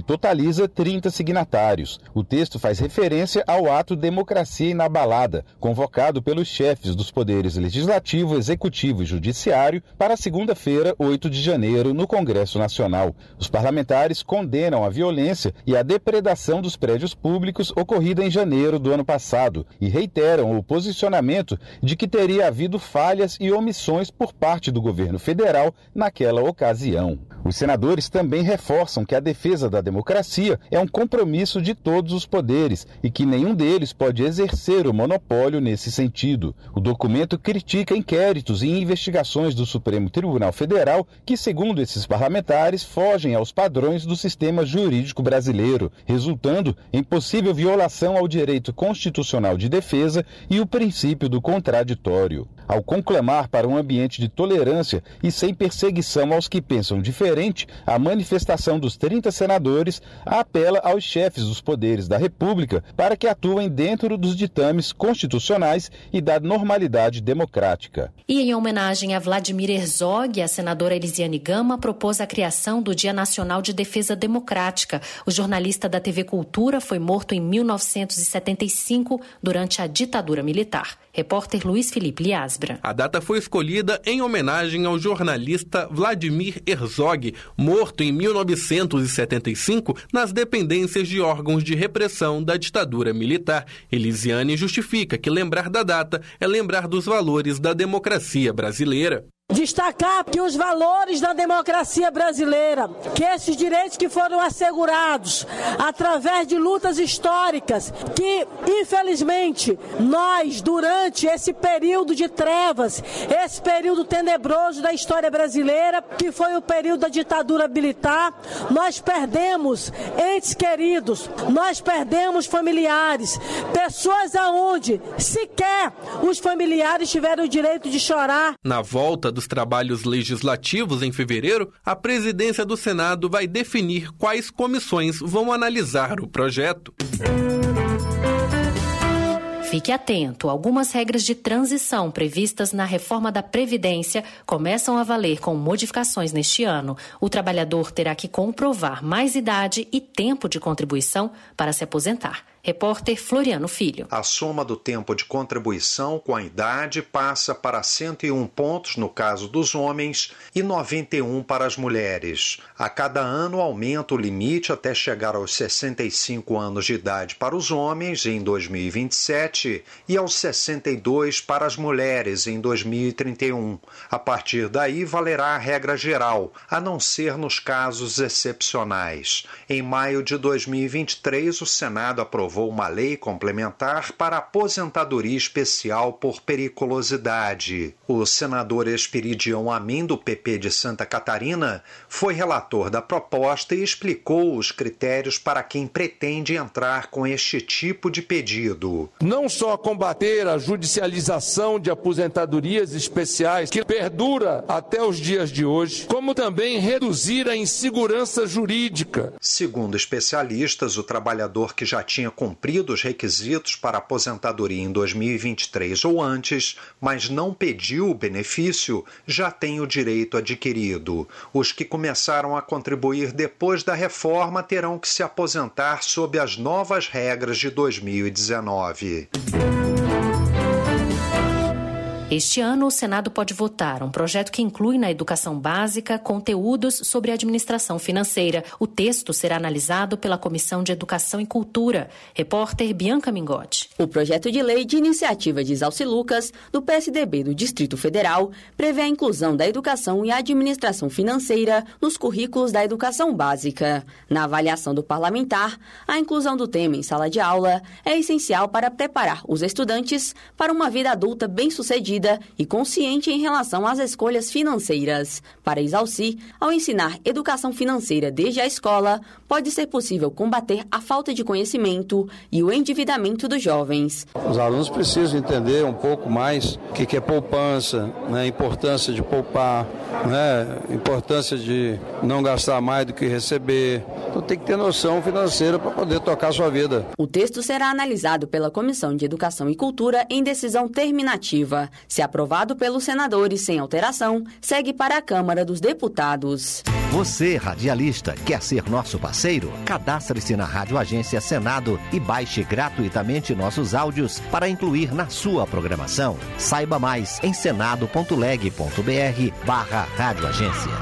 totaliza 30 signatários. O texto faz referência ao ato Democracia Inabalada, convocado pelos chefes dos poderes legislativo, executivo e judiciário para segunda-feira, 8 de janeiro, no Congresso Nacional. Os parlamentares condenam a violência e a depredação dos prédios públicos ocorrida em janeiro do ano passado e reiteram o posicionamento de que teria havido falhas e omissões por parte do governo federal naquela ocasião. Os senadores também reforçam que a defesa da democracia é um compromisso de todos os poderes e que nenhum deles pode exercer o monopólio nesse sentido. O documento critica inquéritos e investigações do Supremo Tribunal Federal que, segundo esses parlamentares, fogem aos padrões do sistema jurídico brasileiro, resultando em possível violação ao direito constitucional de defesa e o princípio do contraditório. Ao conclamar para um ambiente de tolerância e sem perseguição aos que pensam diferente, a manifestação dos 30 senadores apela aos chefes dos poderes da República para que atuem dentro dos ditames constitucionais e da normalidade democrática. E em homenagem a Vladimir Herzog, a senadora Elisiane Gama propôs a criação do Dia Nacional de Defesa Democrática. O jornalista da TV Cultura foi morto em 1975 durante a ditadura militar. Repórter Luiz Felipe Liasbra. A data foi escolhida em homenagem ao jornalista Vladimir Herzog, morto em 1975 nas dependências de órgãos de repressão da ditadura militar. Elisiane justifica que lembrar da data é lembrar dos valores da democracia brasileira. Destacar que os valores da democracia brasileira, que esses direitos que foram assegurados através de lutas históricas, que infelizmente nós, durante esse período de trevas, esse período tenebroso da história brasileira, que foi o período da ditadura militar, nós perdemos entes queridos, nós perdemos familiares, pessoas aonde sequer os familiares tiveram o direito de chorar. Na volta dos trabalhos legislativos em fevereiro, a presidência do Senado vai definir quais comissões vão analisar o projeto. Fique atento, algumas regras de transição previstas na reforma da Previdência começam a valer com modificações neste ano. O trabalhador terá que comprovar mais idade e tempo de contribuição para se aposentar. Repórter Floriano Filho. A soma do tempo de contribuição com a idade passa para 101 pontos no caso dos homens e 91 para as mulheres. A cada ano aumenta o limite até chegar aos 65 anos de idade para os homens em 2027 e aos 62 para as mulheres em 2031. A partir daí valerá a regra geral, a não ser nos casos excepcionais. Em maio de 2023, o Senado aprovou uma lei complementar para aposentadoria especial por periculosidade. O senador Esperidião Amin, do PP de Santa Catarina, foi relator da proposta e explicou os critérios para quem pretende entrar com este tipo de pedido. Não só combater a judicialização de aposentadorias especiais, que perdura até os dias de hoje, como também reduzir a insegurança jurídica. Segundo especialistas, o trabalhador que já tinha cumprido os requisitos para aposentadoria em 2023 ou antes, mas não pediu o benefício, já tem o direito adquirido. Os que começaram a contribuir depois da reforma terão que se aposentar sob as novas regras de 2019. Este ano, o Senado pode votar um projeto que inclui na educação básica conteúdos sobre administração financeira. O texto será analisado pela Comissão de Educação e Cultura. Repórter Bianca Mingotti. O projeto de lei de iniciativa de Isalci Lucas, do PSDB do Distrito Federal, prevê a inclusão da educação e administração financeira nos currículos da educação básica. Na avaliação do parlamentar, a inclusão do tema em sala de aula é essencial para preparar os estudantes para uma vida adulta bem-sucedida e consciente em relação às escolhas financeiras. Para Isalci, ao ensinar educação financeira desde a escola, pode ser possível combater a falta de conhecimento e o endividamento dos jovens. Os alunos precisam entender um pouco mais o que é poupança, a importância de poupar, a importância de não gastar mais do que receber. Então tem que ter noção financeira para poder tocar a sua vida. O texto será analisado pela Comissão de Educação e Cultura em decisão terminativa. Se aprovado pelos senadores sem alteração, segue para a Câmara dos Deputados. Você, radialista, quer ser nosso parceiro? Cadastre-se na Rádio Agência Senado e baixe gratuitamente nossos áudios para incluir na sua programação. Saiba mais em senado.leg.br/radioagência.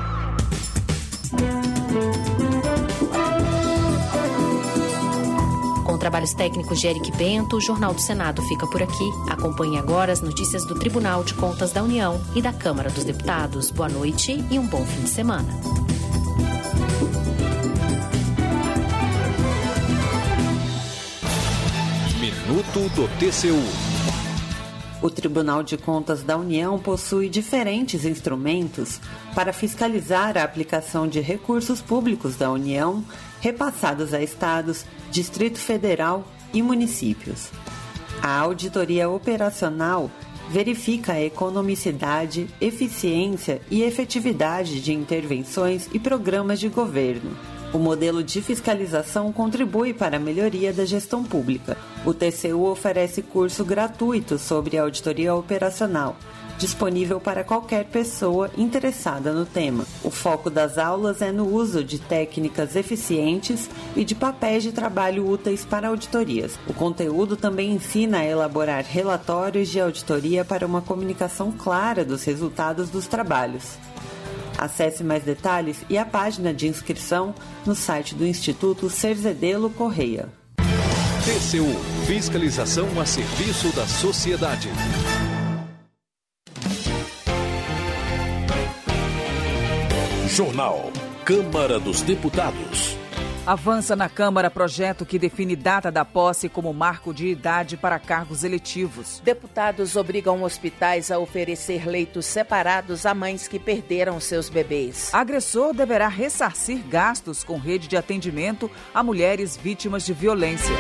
Com trabalhos técnicos de Eric Bento, o Jornal do Senado fica por aqui. Acompanhe agora as notícias do Tribunal de Contas da União e da Câmara dos Deputados. Boa noite e um bom fim de semana. Minuto do TCU. O Tribunal de Contas da União possui diferentes instrumentos para fiscalizar a aplicação de recursos públicos da União repassados a estados, Distrito Federal e municípios. A auditoria operacional verifica a economicidade, eficiência e efetividade de intervenções e programas de governo. O modelo de fiscalização contribui para a melhoria da gestão pública. O TCU oferece curso gratuito sobre auditoria operacional, disponível para qualquer pessoa interessada no tema. O foco das aulas é no uso de técnicas eficientes e de papéis de trabalho úteis para auditorias. O conteúdo também ensina a elaborar relatórios de auditoria para uma comunicação clara dos resultados dos trabalhos. Acesse mais detalhes e a página de inscrição no site do Instituto Cerzedelo Correia. TCU, fiscalização a serviço da sociedade. Jornal Câmara dos Deputados. Avança na Câmara projeto que define data da posse como marco de idade para cargos eletivos. Deputados obrigam hospitais a oferecer leitos separados a mães que perderam seus bebês. Agressor deverá ressarcir gastos com rede de atendimento a mulheres vítimas de violência.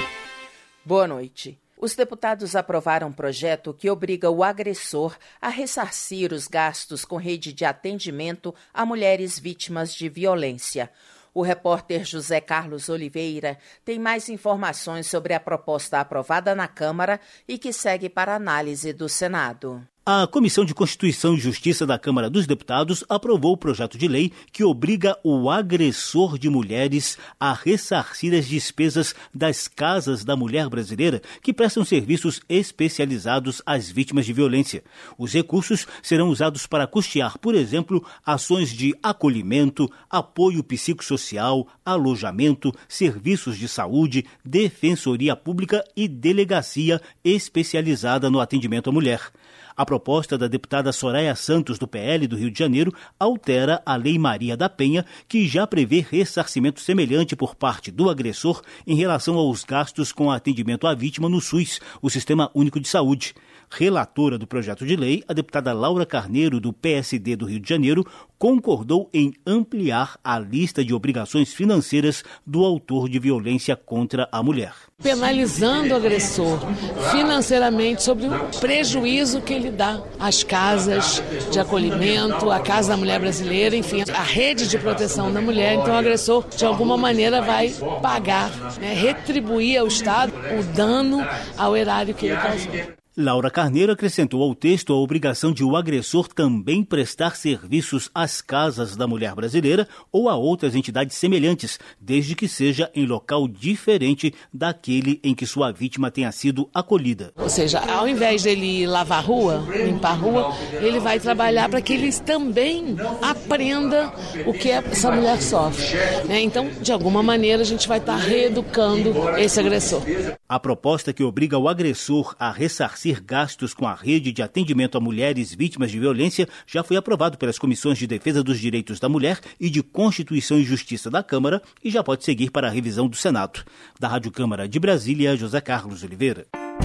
Boa noite. Os deputados aprovaram um projeto que obriga o agressor a ressarcir os gastos com rede de atendimento a mulheres vítimas de violência. O repórter José Carlos Oliveira tem mais informações sobre a proposta aprovada na Câmara e que segue para análise do Senado. A Comissão de Constituição e Justiça da Câmara dos Deputados aprovou o projeto de lei que obriga o agressor de mulheres a ressarcir as despesas das casas da mulher brasileira que prestam serviços especializados às vítimas de violência. Os recursos serão usados para custear, por exemplo, ações de acolhimento, apoio psicossocial, alojamento, serviços de saúde, defensoria pública e delegacia especializada no atendimento à mulher. A proposta da deputada Soraya Santos, do PL do Rio de Janeiro, altera a Lei Maria da Penha, que já prevê ressarcimento semelhante por parte do agressor em relação aos gastos com atendimento à vítima no SUS, o Sistema Único de Saúde. Relatora do projeto de lei, a deputada Laura Carneiro, do PSD do Rio de Janeiro, concordou em ampliar a lista de obrigações financeiras do autor de violência contra a mulher. Penalizando o agressor financeiramente sobre o prejuízo que ele dá às casas de acolhimento, à Casa da Mulher Brasileira, enfim, a rede de proteção da mulher. Então o agressor, de alguma maneira, vai pagar, retribuir ao Estado o dano ao erário que ele causou. Laura Carneiro acrescentou ao texto a obrigação de o agressor também prestar serviços às casas da mulher brasileira ou a outras entidades semelhantes, desde que seja em local diferente daquele em que sua vítima tenha sido acolhida. Ou seja, ao invés dele lavar a rua, limpar a rua, ele vai trabalhar para que ele também aprenda o que essa mulher sofre. Então, de alguma maneira, a gente vai estar reeducando esse agressor. A proposta que obriga o agressor a ressarcir gastos com a rede de atendimento a mulheres vítimas de violência já foi aprovado pelas Comissões de Defesa dos Direitos da Mulher e de Constituição e Justiça da Câmara e já pode seguir para a revisão do Senado. Da Rádio Câmara de Brasília, José Carlos Oliveira.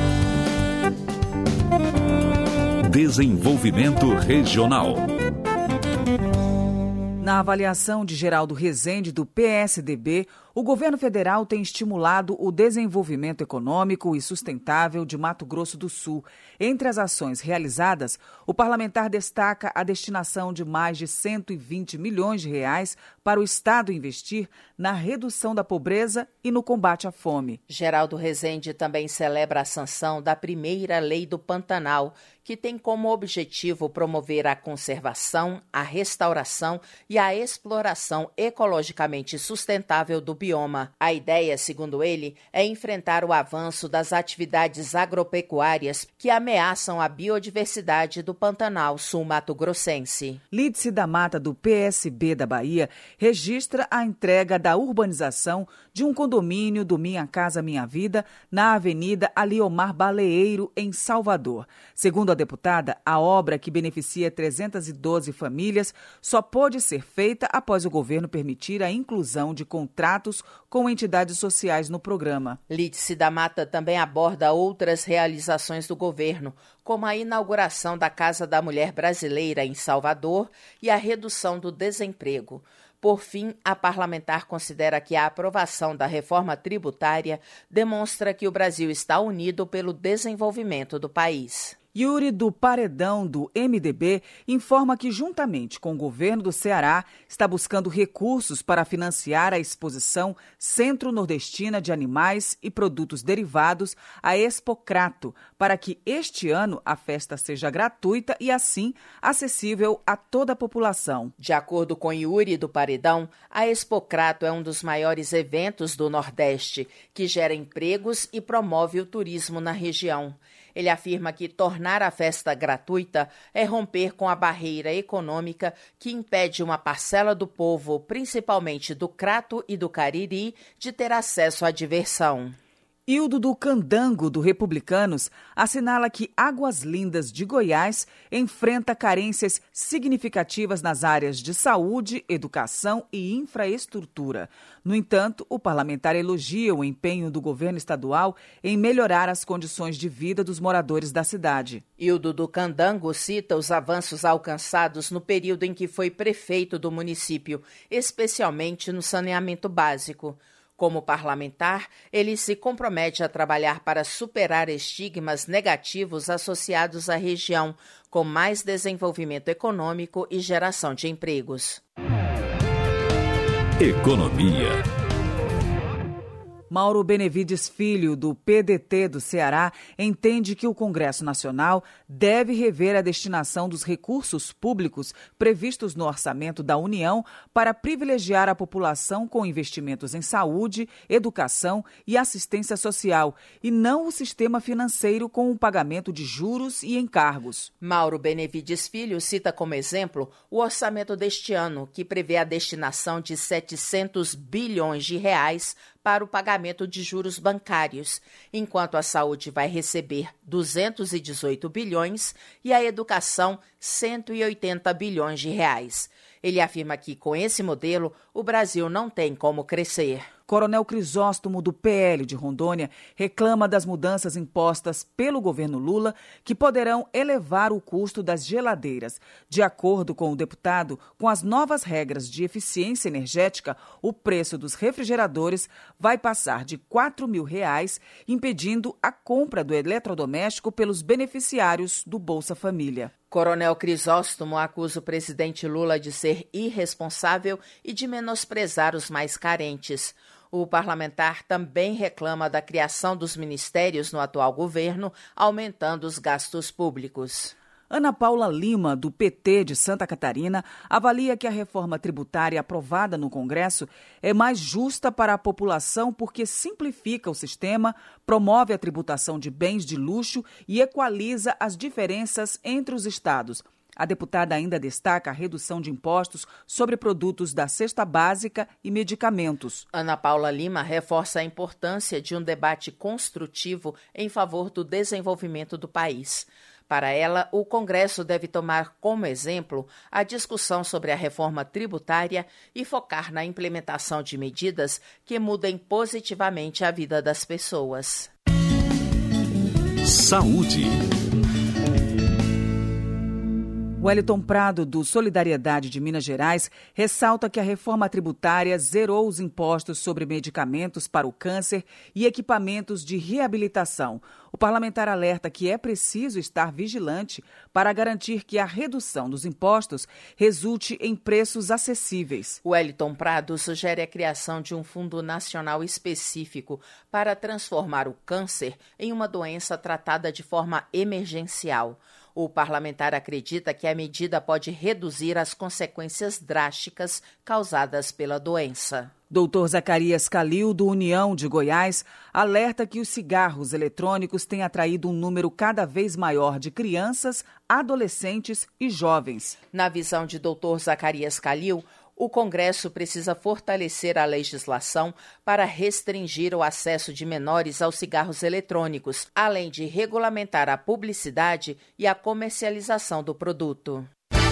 Desenvolvimento Regional. Na avaliação de Geraldo Rezende, do PSDB, O governo federal tem estimulado o desenvolvimento econômico e sustentável de Mato Grosso do Sul. Entre as ações realizadas, o parlamentar destaca a destinação de mais de 120 milhões de reais para o Estado investir na redução da pobreza e no combate à fome. Geraldo Rezende também celebra a sanção da primeira Lei do Pantanal, que tem como objetivo promover a conservação, a restauração e a exploração ecologicamente sustentável do bioma. A ideia, segundo ele, é enfrentar o avanço das atividades agropecuárias que ameaçam a biodiversidade do Pantanal sul-mato-grossense. Lídice da Mata, do PSB da Bahia, registra a entrega da urbanização de um condomínio do Minha Casa Minha Vida na Avenida Aliomar Baleeiro, em Salvador. Segundo a deputada, a obra, que beneficia 312 famílias, só pôde ser feita após o governo permitir a inclusão de contratos com entidades sociais no programa. Lídice da Mata também aborda outras realizações do governo, como a inauguração da Casa da Mulher Brasileira em Salvador e a redução do desemprego. Por fim, a parlamentar considera que a aprovação da reforma tributária demonstra que o Brasil está unido pelo desenvolvimento do país. Yuri do Paredão, do MDB, informa que, juntamente com o governo do Ceará, está buscando recursos para financiar a exposição Centro-Nordestina de Animais e Produtos Derivados, a Expocrato, para que este ano a festa seja gratuita e, assim, acessível a toda a população. De acordo com Yuri do Paredão, a Expocrato é um dos maiores eventos do Nordeste, que gera empregos e promove o turismo na região. Ele afirma que tornar a festa gratuita é romper com a barreira econômica que impede uma parcela do povo, principalmente do Crato e do Cariri, de ter acesso à diversão. Hildo do Candango, do Republicanos, assinala que Águas Lindas de Goiás enfrenta carências significativas nas áreas de saúde, educação e infraestrutura. No entanto, o parlamentar elogia o empenho do governo estadual em melhorar as condições de vida dos moradores da cidade. Hildo do Candango cita os avanços alcançados no período em que foi prefeito do município, especialmente no saneamento básico. Como parlamentar, ele se compromete a trabalhar para superar estigmas negativos associados à região, com mais desenvolvimento econômico e geração de empregos. Economia. Mauro Benevides Filho, do PDT do Ceará, entende que o Congresso Nacional deve rever a destinação dos recursos públicos previstos no orçamento da União para privilegiar a população com investimentos em saúde, educação e assistência social, e não o sistema financeiro com o pagamento de juros e encargos. Mauro Benevides Filho cita como exemplo o orçamento deste ano, que prevê a destinação de 700 bilhões de reais para o pagamento de juros bancários, enquanto a saúde vai receber 218 bilhões e a educação 180 bilhões de reais. Ele afirma que, com esse modelo, o Brasil não tem como crescer. Coronel Crisóstomo, do PL de Rondônia, reclama das mudanças impostas pelo governo Lula, que poderão elevar o custo das geladeiras. De acordo com o deputado, com as novas regras de eficiência energética, o preço dos refrigeradores vai passar de R$ 4.000, impedindo a compra do eletrodoméstico pelos beneficiários do Bolsa Família. Coronel Crisóstomo acusa o presidente Lula de ser irresponsável e de menosprezar os mais carentes. O parlamentar também reclama da criação dos ministérios no atual governo, aumentando os gastos públicos. Ana Paula Lima, do PT de Santa Catarina, avalia que a reforma tributária aprovada no Congresso é mais justa para a população porque simplifica o sistema, promove a tributação de bens de luxo e equaliza as diferenças entre os estados. A deputada ainda destaca a redução de impostos sobre produtos da cesta básica e medicamentos. Ana Paula Lima reforça a importância de um debate construtivo em favor do desenvolvimento do país. Para ela, o Congresso deve tomar como exemplo a discussão sobre a reforma tributária e focar na implementação de medidas que mudem positivamente a vida das pessoas. Saúde. Wellington Prado, do Solidariedade de Minas Gerais, ressalta que a reforma tributária zerou os impostos sobre medicamentos para o câncer e equipamentos de reabilitação. O parlamentar alerta que é preciso estar vigilante para garantir que a redução dos impostos resulte em preços acessíveis. Wellington Prado sugere a criação de um fundo nacional específico para transformar o câncer em uma doença tratada de forma emergencial. O parlamentar acredita que a medida pode reduzir as consequências drásticas causadas pela doença. Dr. Zacarias Calil, do União de Goiás, alerta que os cigarros eletrônicos têm atraído um número cada vez maior de crianças, adolescentes e jovens. Na visão de Dr. Zacarias Calil, o Congresso precisa fortalecer a legislação para restringir o acesso de menores aos cigarros eletrônicos, além de regulamentar a publicidade e a comercialização do produto.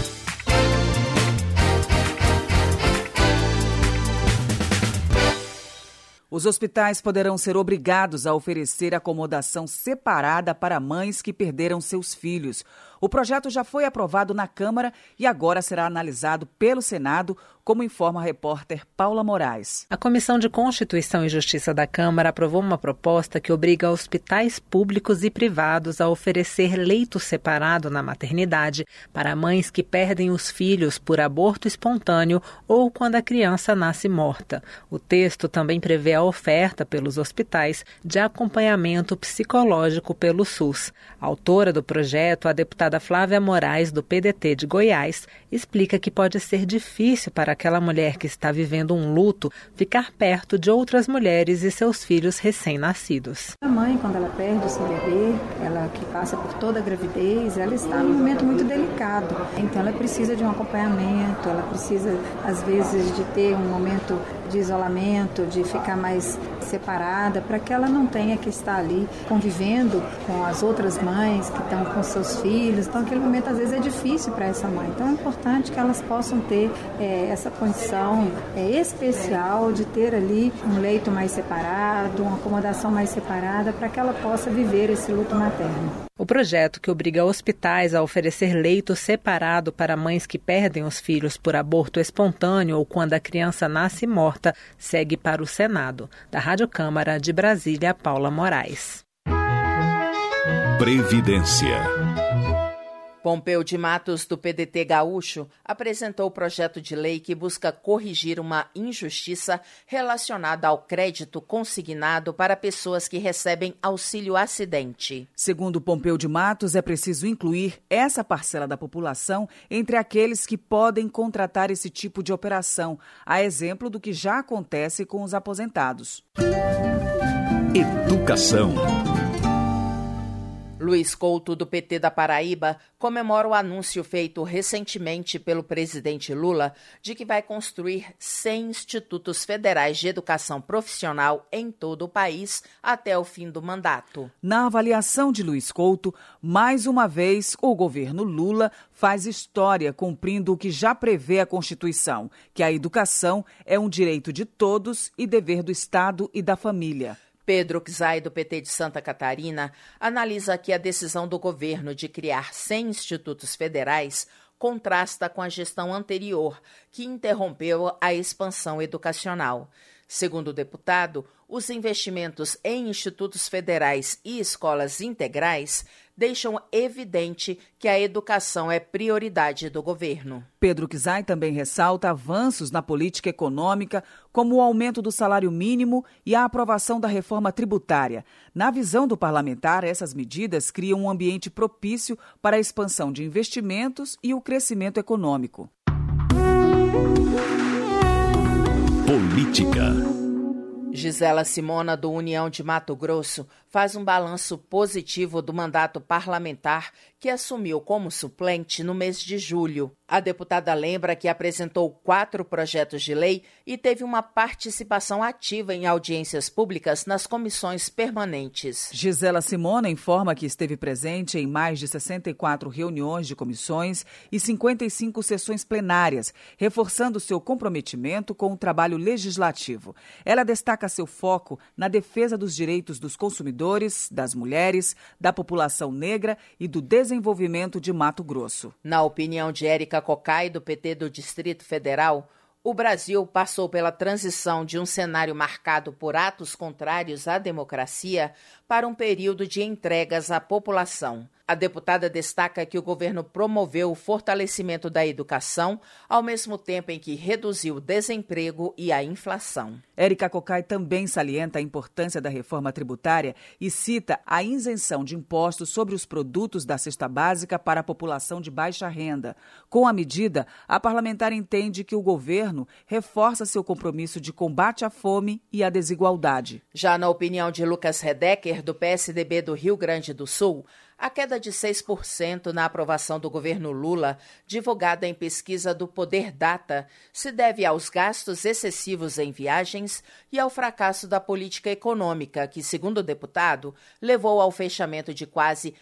Os hospitais poderão ser obrigados a oferecer acomodação separada para mães que perderam seus filhos. O projeto já foi aprovado na Câmara e agora será analisado pelo Senado, como informa a repórter Paula Moraes. A Comissão de Constituição e Justiça da Câmara aprovou uma proposta que obriga hospitais públicos e privados a oferecer leito separado na maternidade para mães que perdem os filhos por aborto espontâneo ou quando a criança nasce morta. O texto também prevê a oferta pelos hospitais de acompanhamento psicológico pelo SUS. A autora do projeto, a deputada Flávia Moraes, do PDT de Goiás, explica que pode ser difícil para aquela mulher que está vivendo um luto ficar perto de outras mulheres e seus filhos recém-nascidos. A mãe, quando ela perde o seu bebê, ela que passa por toda a gravidez, ela está num momento muito delicado. Então ela precisa de um acompanhamento, ela precisa, às vezes, de ter um momento de isolamento, de ficar mais separada, para que ela não tenha que estar ali convivendo com as outras mães que estão com seus filhos. Então, aquele momento, às vezes, é difícil para essa mãe. Então, é importante que elas possam ter essa condição especial de ter ali um leito mais separado, uma acomodação mais separada, para que ela possa viver esse luto materno. O projeto, que obriga hospitais a oferecer leito separado para mães que perdem os filhos por aborto espontâneo ou quando a criança nasce morta, segue para o Senado. Da Rádio Câmara de Brasília, Paula Moraes. Previdência. Pompeu de Matos, do PDT gaúcho, apresentou o projeto de lei que busca corrigir uma injustiça relacionada ao crédito consignado para pessoas que recebem auxílio acidente. Segundo Pompeu de Matos, é preciso incluir essa parcela da população entre aqueles que podem contratar esse tipo de operação, a exemplo do que já acontece com os aposentados. Educação. Luiz Couto, do PT da Paraíba, comemora o anúncio feito recentemente pelo presidente Lula de que vai construir 100 institutos federais de educação profissional em todo o país até o fim do mandato. Na avaliação de Luiz Couto, mais uma vez o governo Lula faz história cumprindo o que já prevê a Constituição, que a educação é um direito de todos e dever do Estado e da família. Pedro Czai, do PT de Santa Catarina, analisa que a decisão do governo de criar 100 institutos federais contrasta com a gestão anterior, que interrompeu a expansão educacional. Segundo o deputado, os investimentos em institutos federais e escolas integrais deixam evidente que a educação é prioridade do governo. Pedro Czai também ressalta avanços na política econômica, como o aumento do salário mínimo e a aprovação da reforma tributária. Na visão do parlamentar, essas medidas criam um ambiente propício para a expansão de investimentos e o crescimento econômico. Política. Gisela Simona, do União de Mato Grosso, faz um balanço positivo do mandato parlamentar que assumiu como suplente no mês de julho. A deputada lembra que apresentou 4 projetos de lei e teve uma participação ativa em audiências públicas nas comissões permanentes. Gisela Simona informa que esteve presente em mais de 64 reuniões de comissões e 55 sessões plenárias, reforçando seu comprometimento com o trabalho legislativo. Ela destaca seu foco na defesa dos direitos dos consumidores servidores, das mulheres, da população negra e do desenvolvimento de Mato Grosso. Na opinião de Érica Cocai, do PT do Distrito Federal, o Brasil passou pela transição de um cenário marcado por atos contrários à democracia para um período de entregas à população. A deputada destaca que o governo promoveu o fortalecimento da educação, ao mesmo tempo em que reduziu o desemprego e a inflação. Érica Cocai também salienta a importância da reforma tributária e cita a isenção de impostos sobre os produtos da cesta básica para a população de baixa renda. Com a medida, a parlamentar entende que o governo reforça seu compromisso de combate à fome e à desigualdade. Já na opinião de Lucas Redecker, do PSDB do Rio Grande do Sul, a queda de 6% na aprovação do governo Lula, divulgada em pesquisa do Poder Data, se deve aos gastos excessivos em viagens e ao fracasso da política econômica, que, segundo o deputado, levou ao fechamento de quase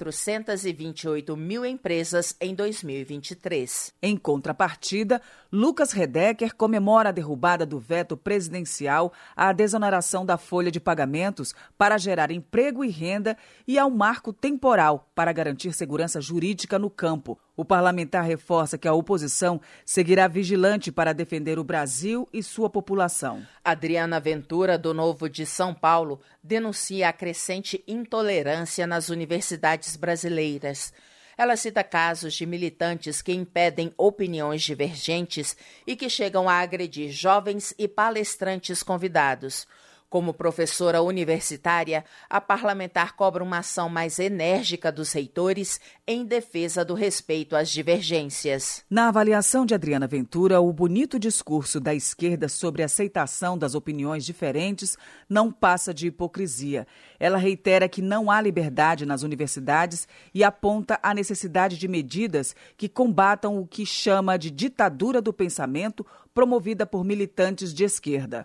428 mil empresas em 2023. Em contrapartida, Lucas Redecker comemora a derrubada do veto presidencial à desoneração da folha de pagamentos para gerar emprego e renda e ao marco temporal para garantir segurança jurídica no campo. O parlamentar reforça que a oposição seguirá vigilante para defender o Brasil e sua população. Adriana Ventura, do Novo de São Paulo, denuncia a crescente intolerância nas universidades brasileiras. Ela cita casos de militantes que impedem opiniões divergentes e que chegam a agredir jovens e palestrantes convidados. Como professora universitária, a parlamentar cobra uma ação mais enérgica dos reitores em defesa do respeito às divergências. Na avaliação de Adriana Ventura, o bonito discurso da esquerda sobre a aceitação das opiniões diferentes não passa de hipocrisia. Ela reitera que não há liberdade nas universidades e aponta a necessidade de medidas que combatam o que chama de ditadura do pensamento promovida por militantes de esquerda.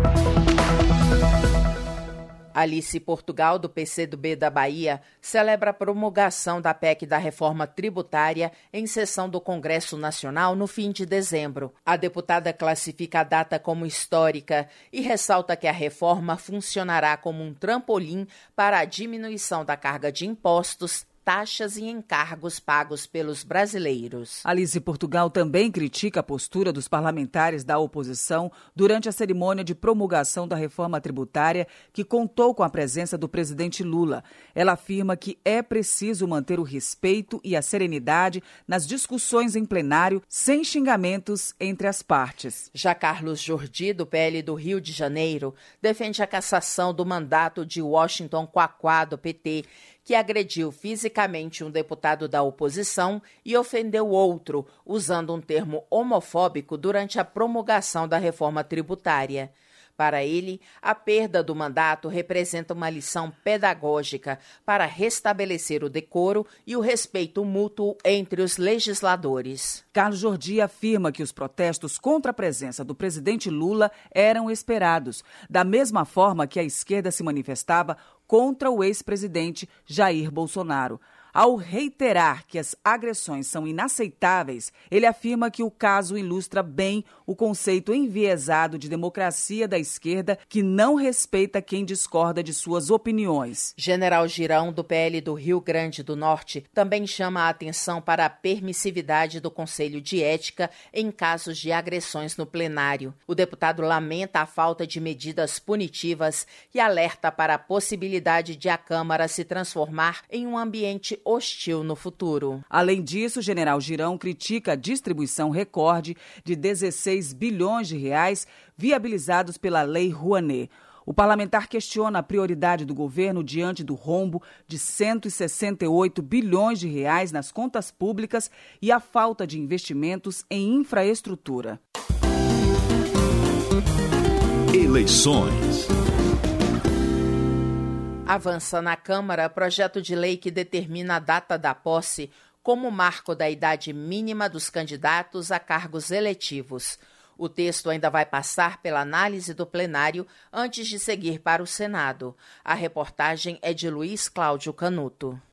Alice Portugal, do PCdoB da Bahia, celebra a promulgação da PEC da reforma tributária em sessão do Congresso Nacional no fim de dezembro. A deputada classifica a data como histórica e ressalta que a reforma funcionará como um trampolim para a diminuição da carga de impostos, taxas e encargos pagos pelos brasileiros. Alice Portugal também critica a postura dos parlamentares da oposição durante a cerimônia de promulgação da reforma tributária, que contou com a presença do presidente Lula. Ela afirma que é preciso manter o respeito e a serenidade nas discussões em plenário, sem xingamentos entre as partes. Já Carlos Jordi, do PL do Rio de Janeiro, defende a cassação do mandato de Washington Quaquá, do PT, que agrediu fisicamente um deputado da oposição e ofendeu outro, usando um termo homofóbico durante a promulgação da reforma tributária. Para ele, a perda do mandato representa uma lição pedagógica para restabelecer o decoro e o respeito mútuo entre os legisladores. Carlos Jordi afirma que os protestos contra a presença do presidente Lula eram esperados, da mesma forma que a esquerda se manifestava contra o ex-presidente Jair Bolsonaro. Ao reiterar que as agressões são inaceitáveis, ele afirma que o caso ilustra bem o conceito enviesado de democracia da esquerda, que não respeita quem discorda de suas opiniões. General Girão, do PL do Rio Grande do Norte, também chama a atenção para a permissividade do Conselho de Ética em casos de agressões no plenário. O deputado lamenta a falta de medidas punitivas e alerta para a possibilidade de a Câmara se transformar em um ambiente hostil no futuro. Além disso, o general Girão critica a distribuição recorde de 16 bilhões de reais viabilizados pela Lei Rouanet. O parlamentar questiona a prioridade do governo diante do rombo de 168 bilhões de reais nas contas públicas e a falta de investimentos em infraestrutura. Eleições. Avança na Câmara projeto de lei que determina a data da posse como marco da idade mínima dos candidatos a cargos eletivos. O texto ainda vai passar pela análise do plenário antes de seguir para o Senado. A reportagem é de Luiz Cláudio Canuto.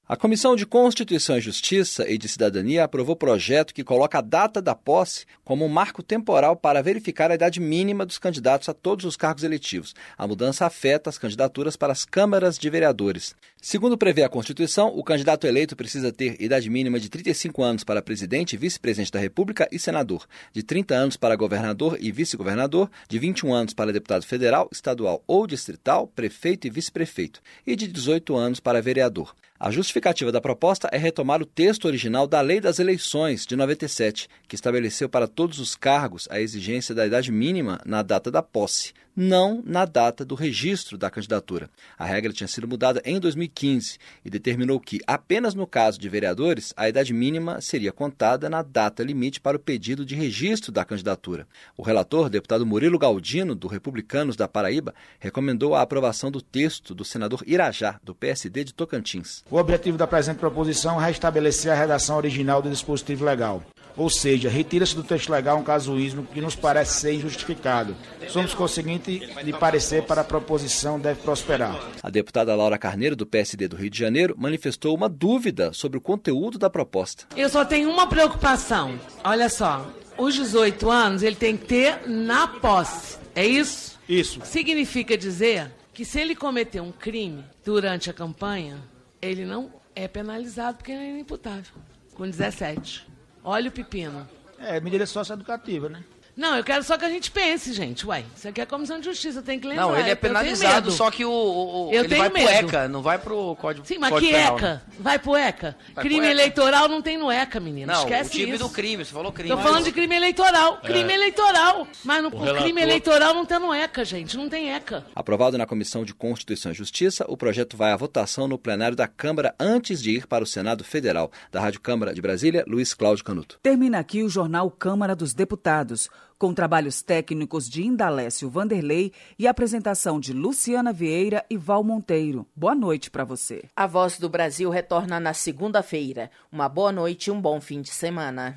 A Comissão de Constituição e Justiça e de Cidadania aprovou projeto que coloca a data da posse como um marco temporal para verificar a idade mínima dos candidatos a todos os cargos eletivos. A mudança afeta as candidaturas para as câmaras de vereadores. Segundo prevê a Constituição, o candidato eleito precisa ter idade mínima de 35 anos para presidente e vice-presidente da República e senador, de 30 anos para governador e vice-governador, de 21 anos para deputado federal, estadual ou distrital, prefeito e vice-prefeito, e de 18 anos para vereador. A justificativa da proposta é retomar o texto original da Lei das Eleições, de 97, que estabeleceu para todos os cargos a exigência da idade mínima na data da posse, não na data do registro da candidatura. A regra tinha sido mudada em 2015 e determinou que, apenas no caso de vereadores, a idade mínima seria contada na data limite para o pedido de registro da candidatura. O relator, deputado Murilo Galdino, do Republicanos da Paraíba, recomendou a aprovação do texto do senador Irajá, do PSD de Tocantins. O objetivo da presente proposição é restabelecer a redação original do dispositivo legal. Ou seja, retira-se do texto legal um casuísmo que nos parece ser injustificado. Somos conseguinte de parecer para a proposição deve prosperar. A deputada Laura Carneiro, do PSD do Rio de Janeiro, manifestou uma dúvida sobre o conteúdo da proposta. Eu só tenho uma preocupação. Olha só, os 18 anos ele tem que ter na posse. É isso? Isso. Significa dizer que se ele cometer um crime durante a campanha, ele não é penalizado porque ele é inimputável. Com 17. Olha o pepino. É medida socioeducativa, né? Não, eu quero só que a gente pense, gente. Ué, isso aqui é a Comissão de Justiça, tem que lembrar. Não, ele é penalizado, só que ele vai pro ECA, não vai pro Código Penal. Sim, mas que ECA? Né? Vai pro ECA? Crime eleitoral não tem no ECA, menino. Não, esquece o tipo isso. do crime, você falou crime. Tô falando de crime eleitoral. Crime eleitoral. Mas o crime eleitoral não tá no ECA, gente. Não tem ECA. Aprovado na Comissão de Constituição e Justiça, o projeto vai à votação no plenário da Câmara antes de ir para o Senado Federal. Da Rádio Câmara de Brasília, Luiz Cláudio Canuto. Termina aqui o Jornal Câmara dos Deputados, com trabalhos técnicos de Indalécio Vanderlei e apresentação de Luciana Vieira e Val Monteiro. Boa noite para você. A Voz do Brasil retorna na segunda-feira. Uma boa noite e um bom fim de semana.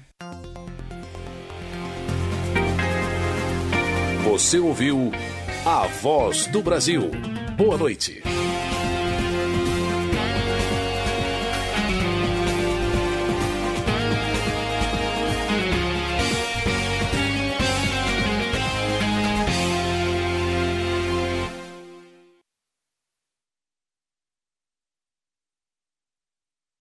Você ouviu A Voz do Brasil. Boa noite.